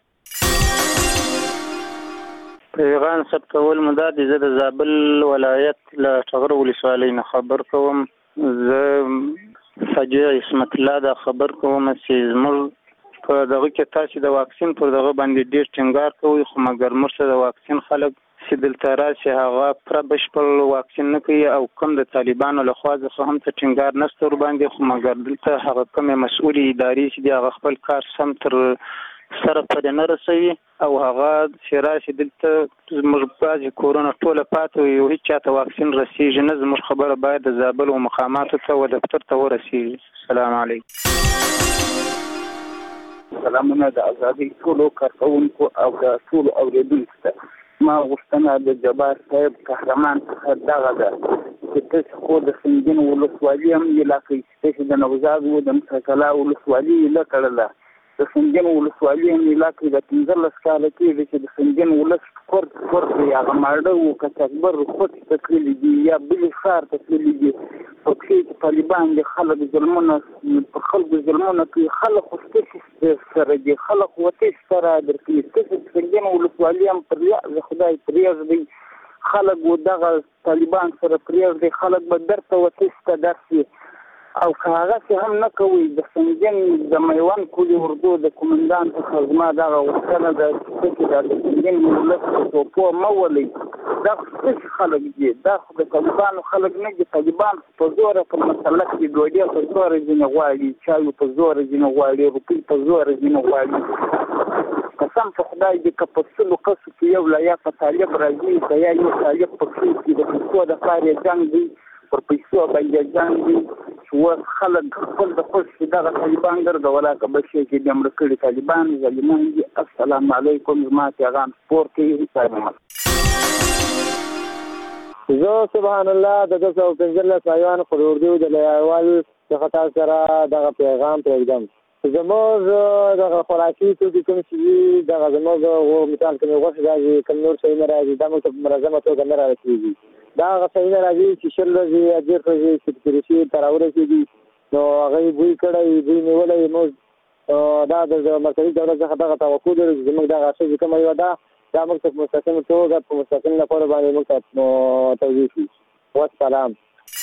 پیغام ثبتول مدد زه د زابل ولایت له ټغر ولسوالۍ نه خبر کوم. زه فجع اسمت الله دا خبر کوم چې زموږ په دغه کې تاسو د واکسین پر دغه باندې ډیر ټینګار کوي خو مګر مرسته د واکسین خلک چې دلته راشي هغه پر بشپړ واکسین نه کوي او کوم د طالبانو له خوا څخه هم ته ټینګار نشته ور باندې خو مګر دلته هغه کوم مسؤل اداري چې هغه خپل کار سم تر سره پرې نه رسوي او هغه چې راشي دلته زموږ بعضې کورونه ټوله پاتې وي او هېڅ چاته واکسین رسېږي نه. زموږ خبره باید د زابل و مقاماتو ته و دفتر ته ورسېږي. السلام علیکم. سلامونه د ازادۍ ټولو کارکوونکو او د ټولو اورېدونکو ته ما غوښتنه د جبار صاحب قهرمان څخه دغه ده چې تاسو خو د سنګین ولسوالي هم یې لا کوئ چې تاسو د نوزاد و د مسکلا ولسوالي یې له کړله د سنګین ولسوالي هم یې لا کوي د پنځلس کاله کېږي چې د سنګین ولس فرد فرد دی هغه ماړه و که تکبر خوت ته تللي دي یا بلې ښار ته تللي دي په کښې چې طالبان دي خلک ظلمونه په خلکو ظلمونه کوي خلک خو ستاسې سره دي خلک خو تاسې سره در کوي ستاسې سنګین ولسوالي هم پرېږده خدای پرېږدئ خلک و دغه طالبان سره پرېږدئ خلک به درته و تاسې ته درسي او که هغسې هم نه کوئ د سنګین د میوند کلي اردو د کومندان څخه زما دغه غوښتنه ده چې تاسې دا د سنګین ولس په توپو مه ولئ دا خو ستاسې خلک دي دا خو د طالبانو خلک نه دي طالبان په زوره په مسلک کې ډوډۍ په زوره ځینې غواړي چایو په زوره ځینې غواړي روپۍ په زوره ځینې غواړي قسم په خدای دې که په سلو کسو کې یو لا یا په طالب راځي که یا یو طالب په کښې کې د پیسو دپاره یې جنګ دی پر پیسو باندې ځان دي چې خلک خپل د خوش دغه طالبان ګرځولا که بشي چې د امریکا طالبان ظالمان دي. السلام علیکم زما پیغام سپورټي سلام. زه سبحان الله د دوه سوه پنځلس ایوان پر اردو د لیاول څخه تاسو سره دغه پیغام پرېږدم. زموږ دغه خوراکي توکي کوم چې دغه زموږ مثال کوم غوښه راځي کوم نور شی نه راځي دا موږ په منظمه توګه نه رارسېږي. دا هغه شی نه راځي چې شل ورځې یا ډېر ورځې چې تېرې شوي ته راورسېږي نو هغه یې بوی کړی بوی نیولی موږ دا د مرکزي دولت څخه دغه توقع لري چې زموږ دغه اشیاء چې کومه یوه ده دا موږ ته په مستقیم توګه په مستقیم لپاره باندې موږ ته توضیح شي. والسلام.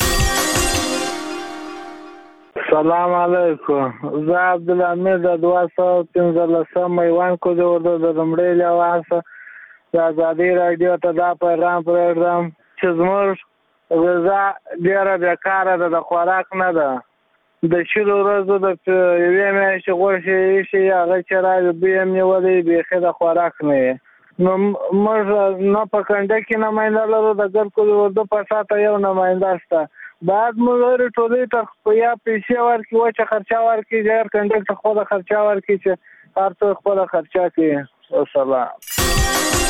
سلام علیکم. زه عبدالحمید د دوه سوه پنځلسم ایوان کو د اردو د لومړي لحاظ د ازادي راډیو ته دا پیغام پرېږدم چې زموږ غذا ډېره بېکاره ده، د خوراک نه ده. د شلو ورځو د یوې میاشتې غوښې ایښي هغه چې راځي بوی یې نیولی بیخي د خوراک نه یې. نو موږ نه په کنډه کې نماینده لرو، د ګرکو د اردو په شاته یو نماینده شته. باید موږ هرې ټولۍ ته یا پیسې ورکړي وچه خرچه ورکړي د هر کنډک ته خپله خرچه ورکړي چې هر څوک خپله خرچه کړي. والسلام.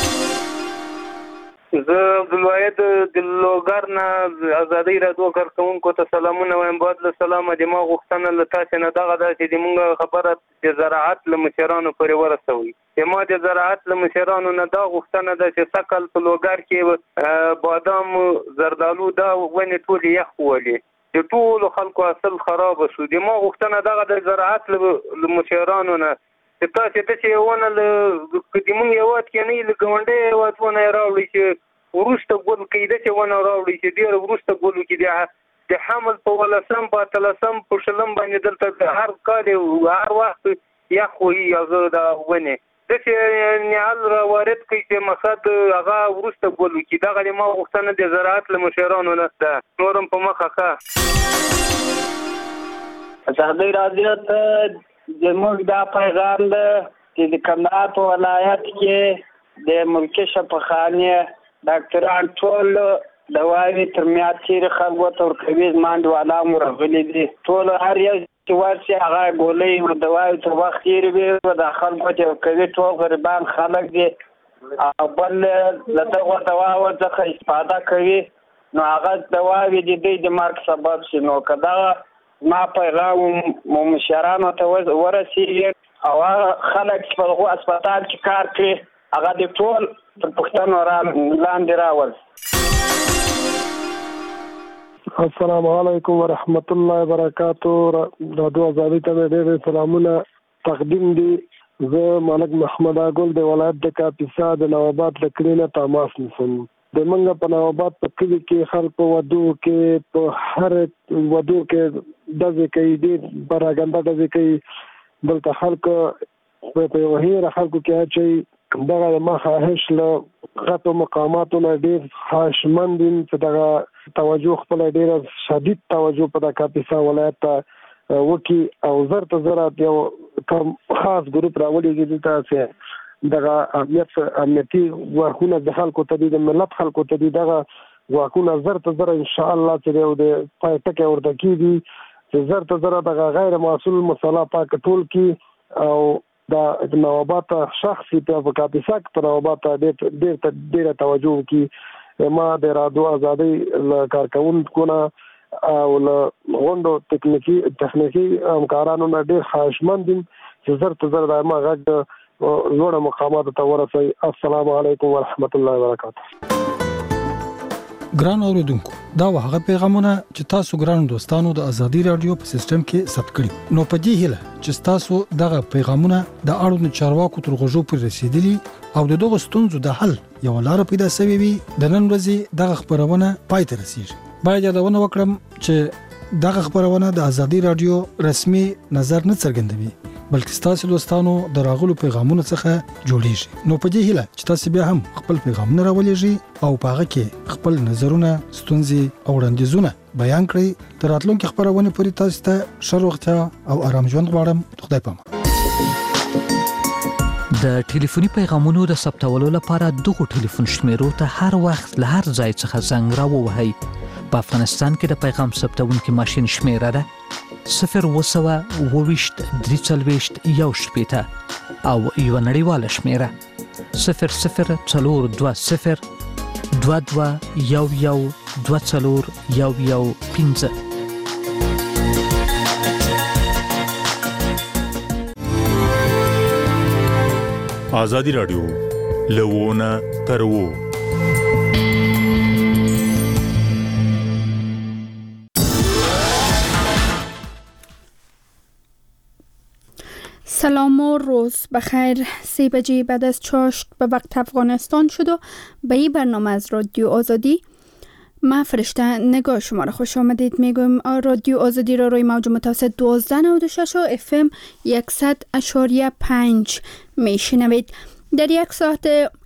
زه عبدالواحد د لوګر نه ازادۍ راډیو کارکوونکو ته سلامونه وایم. بعد له سلامه د ما غوښتنه له تاسې نه دغه ده چې د مونږ خبره د زراعت له مشرانو پورې ورسوئ. د ما د زراعت له مشرانو نه دا غوښتنه ده چې سږ په لوګر کې بادام زردالو دا ونې ټولې یخ وولي، د ټولو خلکو حاصل خرابه شو. د ما غوښتنه دغه د زراعت له مشرانو نه چې تاسې داسې ونه له که د مونږ هېواد کې نه وي له ګاونډي هېواد ونه یې راوړئ چې وروسته ګل کوي، داسې ونه راوړئ چې ډېره وروسته ګل وکړي. د حمل په ولسم په اتلسم په شلم باندې دلته هر کال هر وخت یخ وهي هغه د ونې داسې نیال راوارد کړي چې مقصد هغه وروسته ګل وکړي. دغه د ما غوښتنه د زراعت له مشرانو نه ده. نور هم په مخه ښه. ازادۍ راډیو ته زموږ دا پیغام ده چې د کندهار په ولایت کې د ملکي شفاخانې ډاکټران ټول دواوې تر میعاد تېرې خلکو ته ورکوي. زما انډیوالان مو راغلي دي، ټول هر یو چې ورشي هغه ګولۍ او دواوې تر وخت تېرې وي د خلکو ته ورکوي. ټول غریبان خلک دي او بل له دغو دواو څخه استفاده کوي نو هغه دواوې د دوی د مرګ سبب شي. نو که دغه ما پیغام مو مشرانو ته ورسېږي او هغه خلک چې په دغو هسپتال کې کار کوي هغه د ټول تر پوښتنو لاندې راول. السلام علیکم ورحمت الله وبرکاتو. رادیو ازادۍ ته ډېر ډېر سلامونه تقدیم دي. زه ملک محمد اګل د ولایت د کاپیسا د نواباد له کلي نه تماس نیسم. د موږ په نواباد په کلي کې خلکو ودو کې په هر ودو کې ډزې کوي، ډېر پراګنده ډزې کوي. دلته خلکو په یوه هیره خلکو کې اچوي. دغه د ما خواهش له غټو مقاماتو نه ډېر خواهشمند یم چې دغه توجه خپله ډېره شدید توجه په د کاپیسا ولایت ته وکړي او زر ته زر یو کوم خاص ګروپ راولېږي دلته چې دغه امنیت امنیتي ځواکونه د خلکو ته دي، د ملت خلکو ته دي. دغه ځواکونه زر ته زر انشاءالله چې د پای ټکی ورته کېږي چې زر ته زر دغه غیر معصول مسله پاکه ټول کړي او د نواباد شخصي په کاپیسا کې په نواباد ډېر ډېر ډېره توجه وکړي. ما د رادیو ازادۍ له کارکوونکو نه او له غونډو تکنیکي تخنیکي همکارانو نه ډېر خواهشمند یم چې زر ته زر د ما غږ لوړه مقاماتو ته ورسوي. السلام علیکم ورحمت الله وبرکاته. ګران اوریدونکو، دا هغه پیغامونه چې تاسو ګران دوستانو د ازادي رادیو په سیستم کې ثبت کړي. نو په دې هیله چې تاسو دغه پیغامونه د اړوند چارواکو تر غوږو پورې رسیدلي او د دغه ستونزو د حل یو لار پیدا شوي وي، د نن ورځې دغه خبرونه پای ته رسیږي. باید یادونه وکړم چې دغه خبرونه د ازادي رادیو رسمي نظر نه څرګندوي بلکې تاسو دوستانو د راغلو پیغامونو څخه جوړیږي. نو په دې هیله چې تاسو بیا هم خپل پیغامونه راولېږئ او په هغه کې خپل نظرونه، ستونزې او وړاندیزونه بیان کړئ. تر راتلونکي خبرونه پورې تاسو ته ښه روغتیا او آرام ژوند غواړم. خدای پامان. د ټلیفوني پیغامونو د ثبتولو لپاره دغه ټلیفون شمیرو ته هر وخت له هر ځای څخه زنګ راووهئ په افغانستان کې د پیغام ثبتونکو ماشين شمیره ده صفر وسوه وویشت درې څلوېښت یو شپېته او یو نړیواله شمیره صفر صفر څلور دوه صفر دوه دوه یو یو دوه څلور یو یو پنځه. آزادی رادیو لوونه ترو سلام و روز بخیر. سه بجه بعد از چاشت به وقت افغانستان شد و به این برنامه از رادیو آزادی ما فرشته نگاه شما را خوش آمدید میگویم. رادیو آزادی را روی موج متوسط دوازده نود و شش و اف ام صد اشاریه پنج میشنوید. در یک ساعت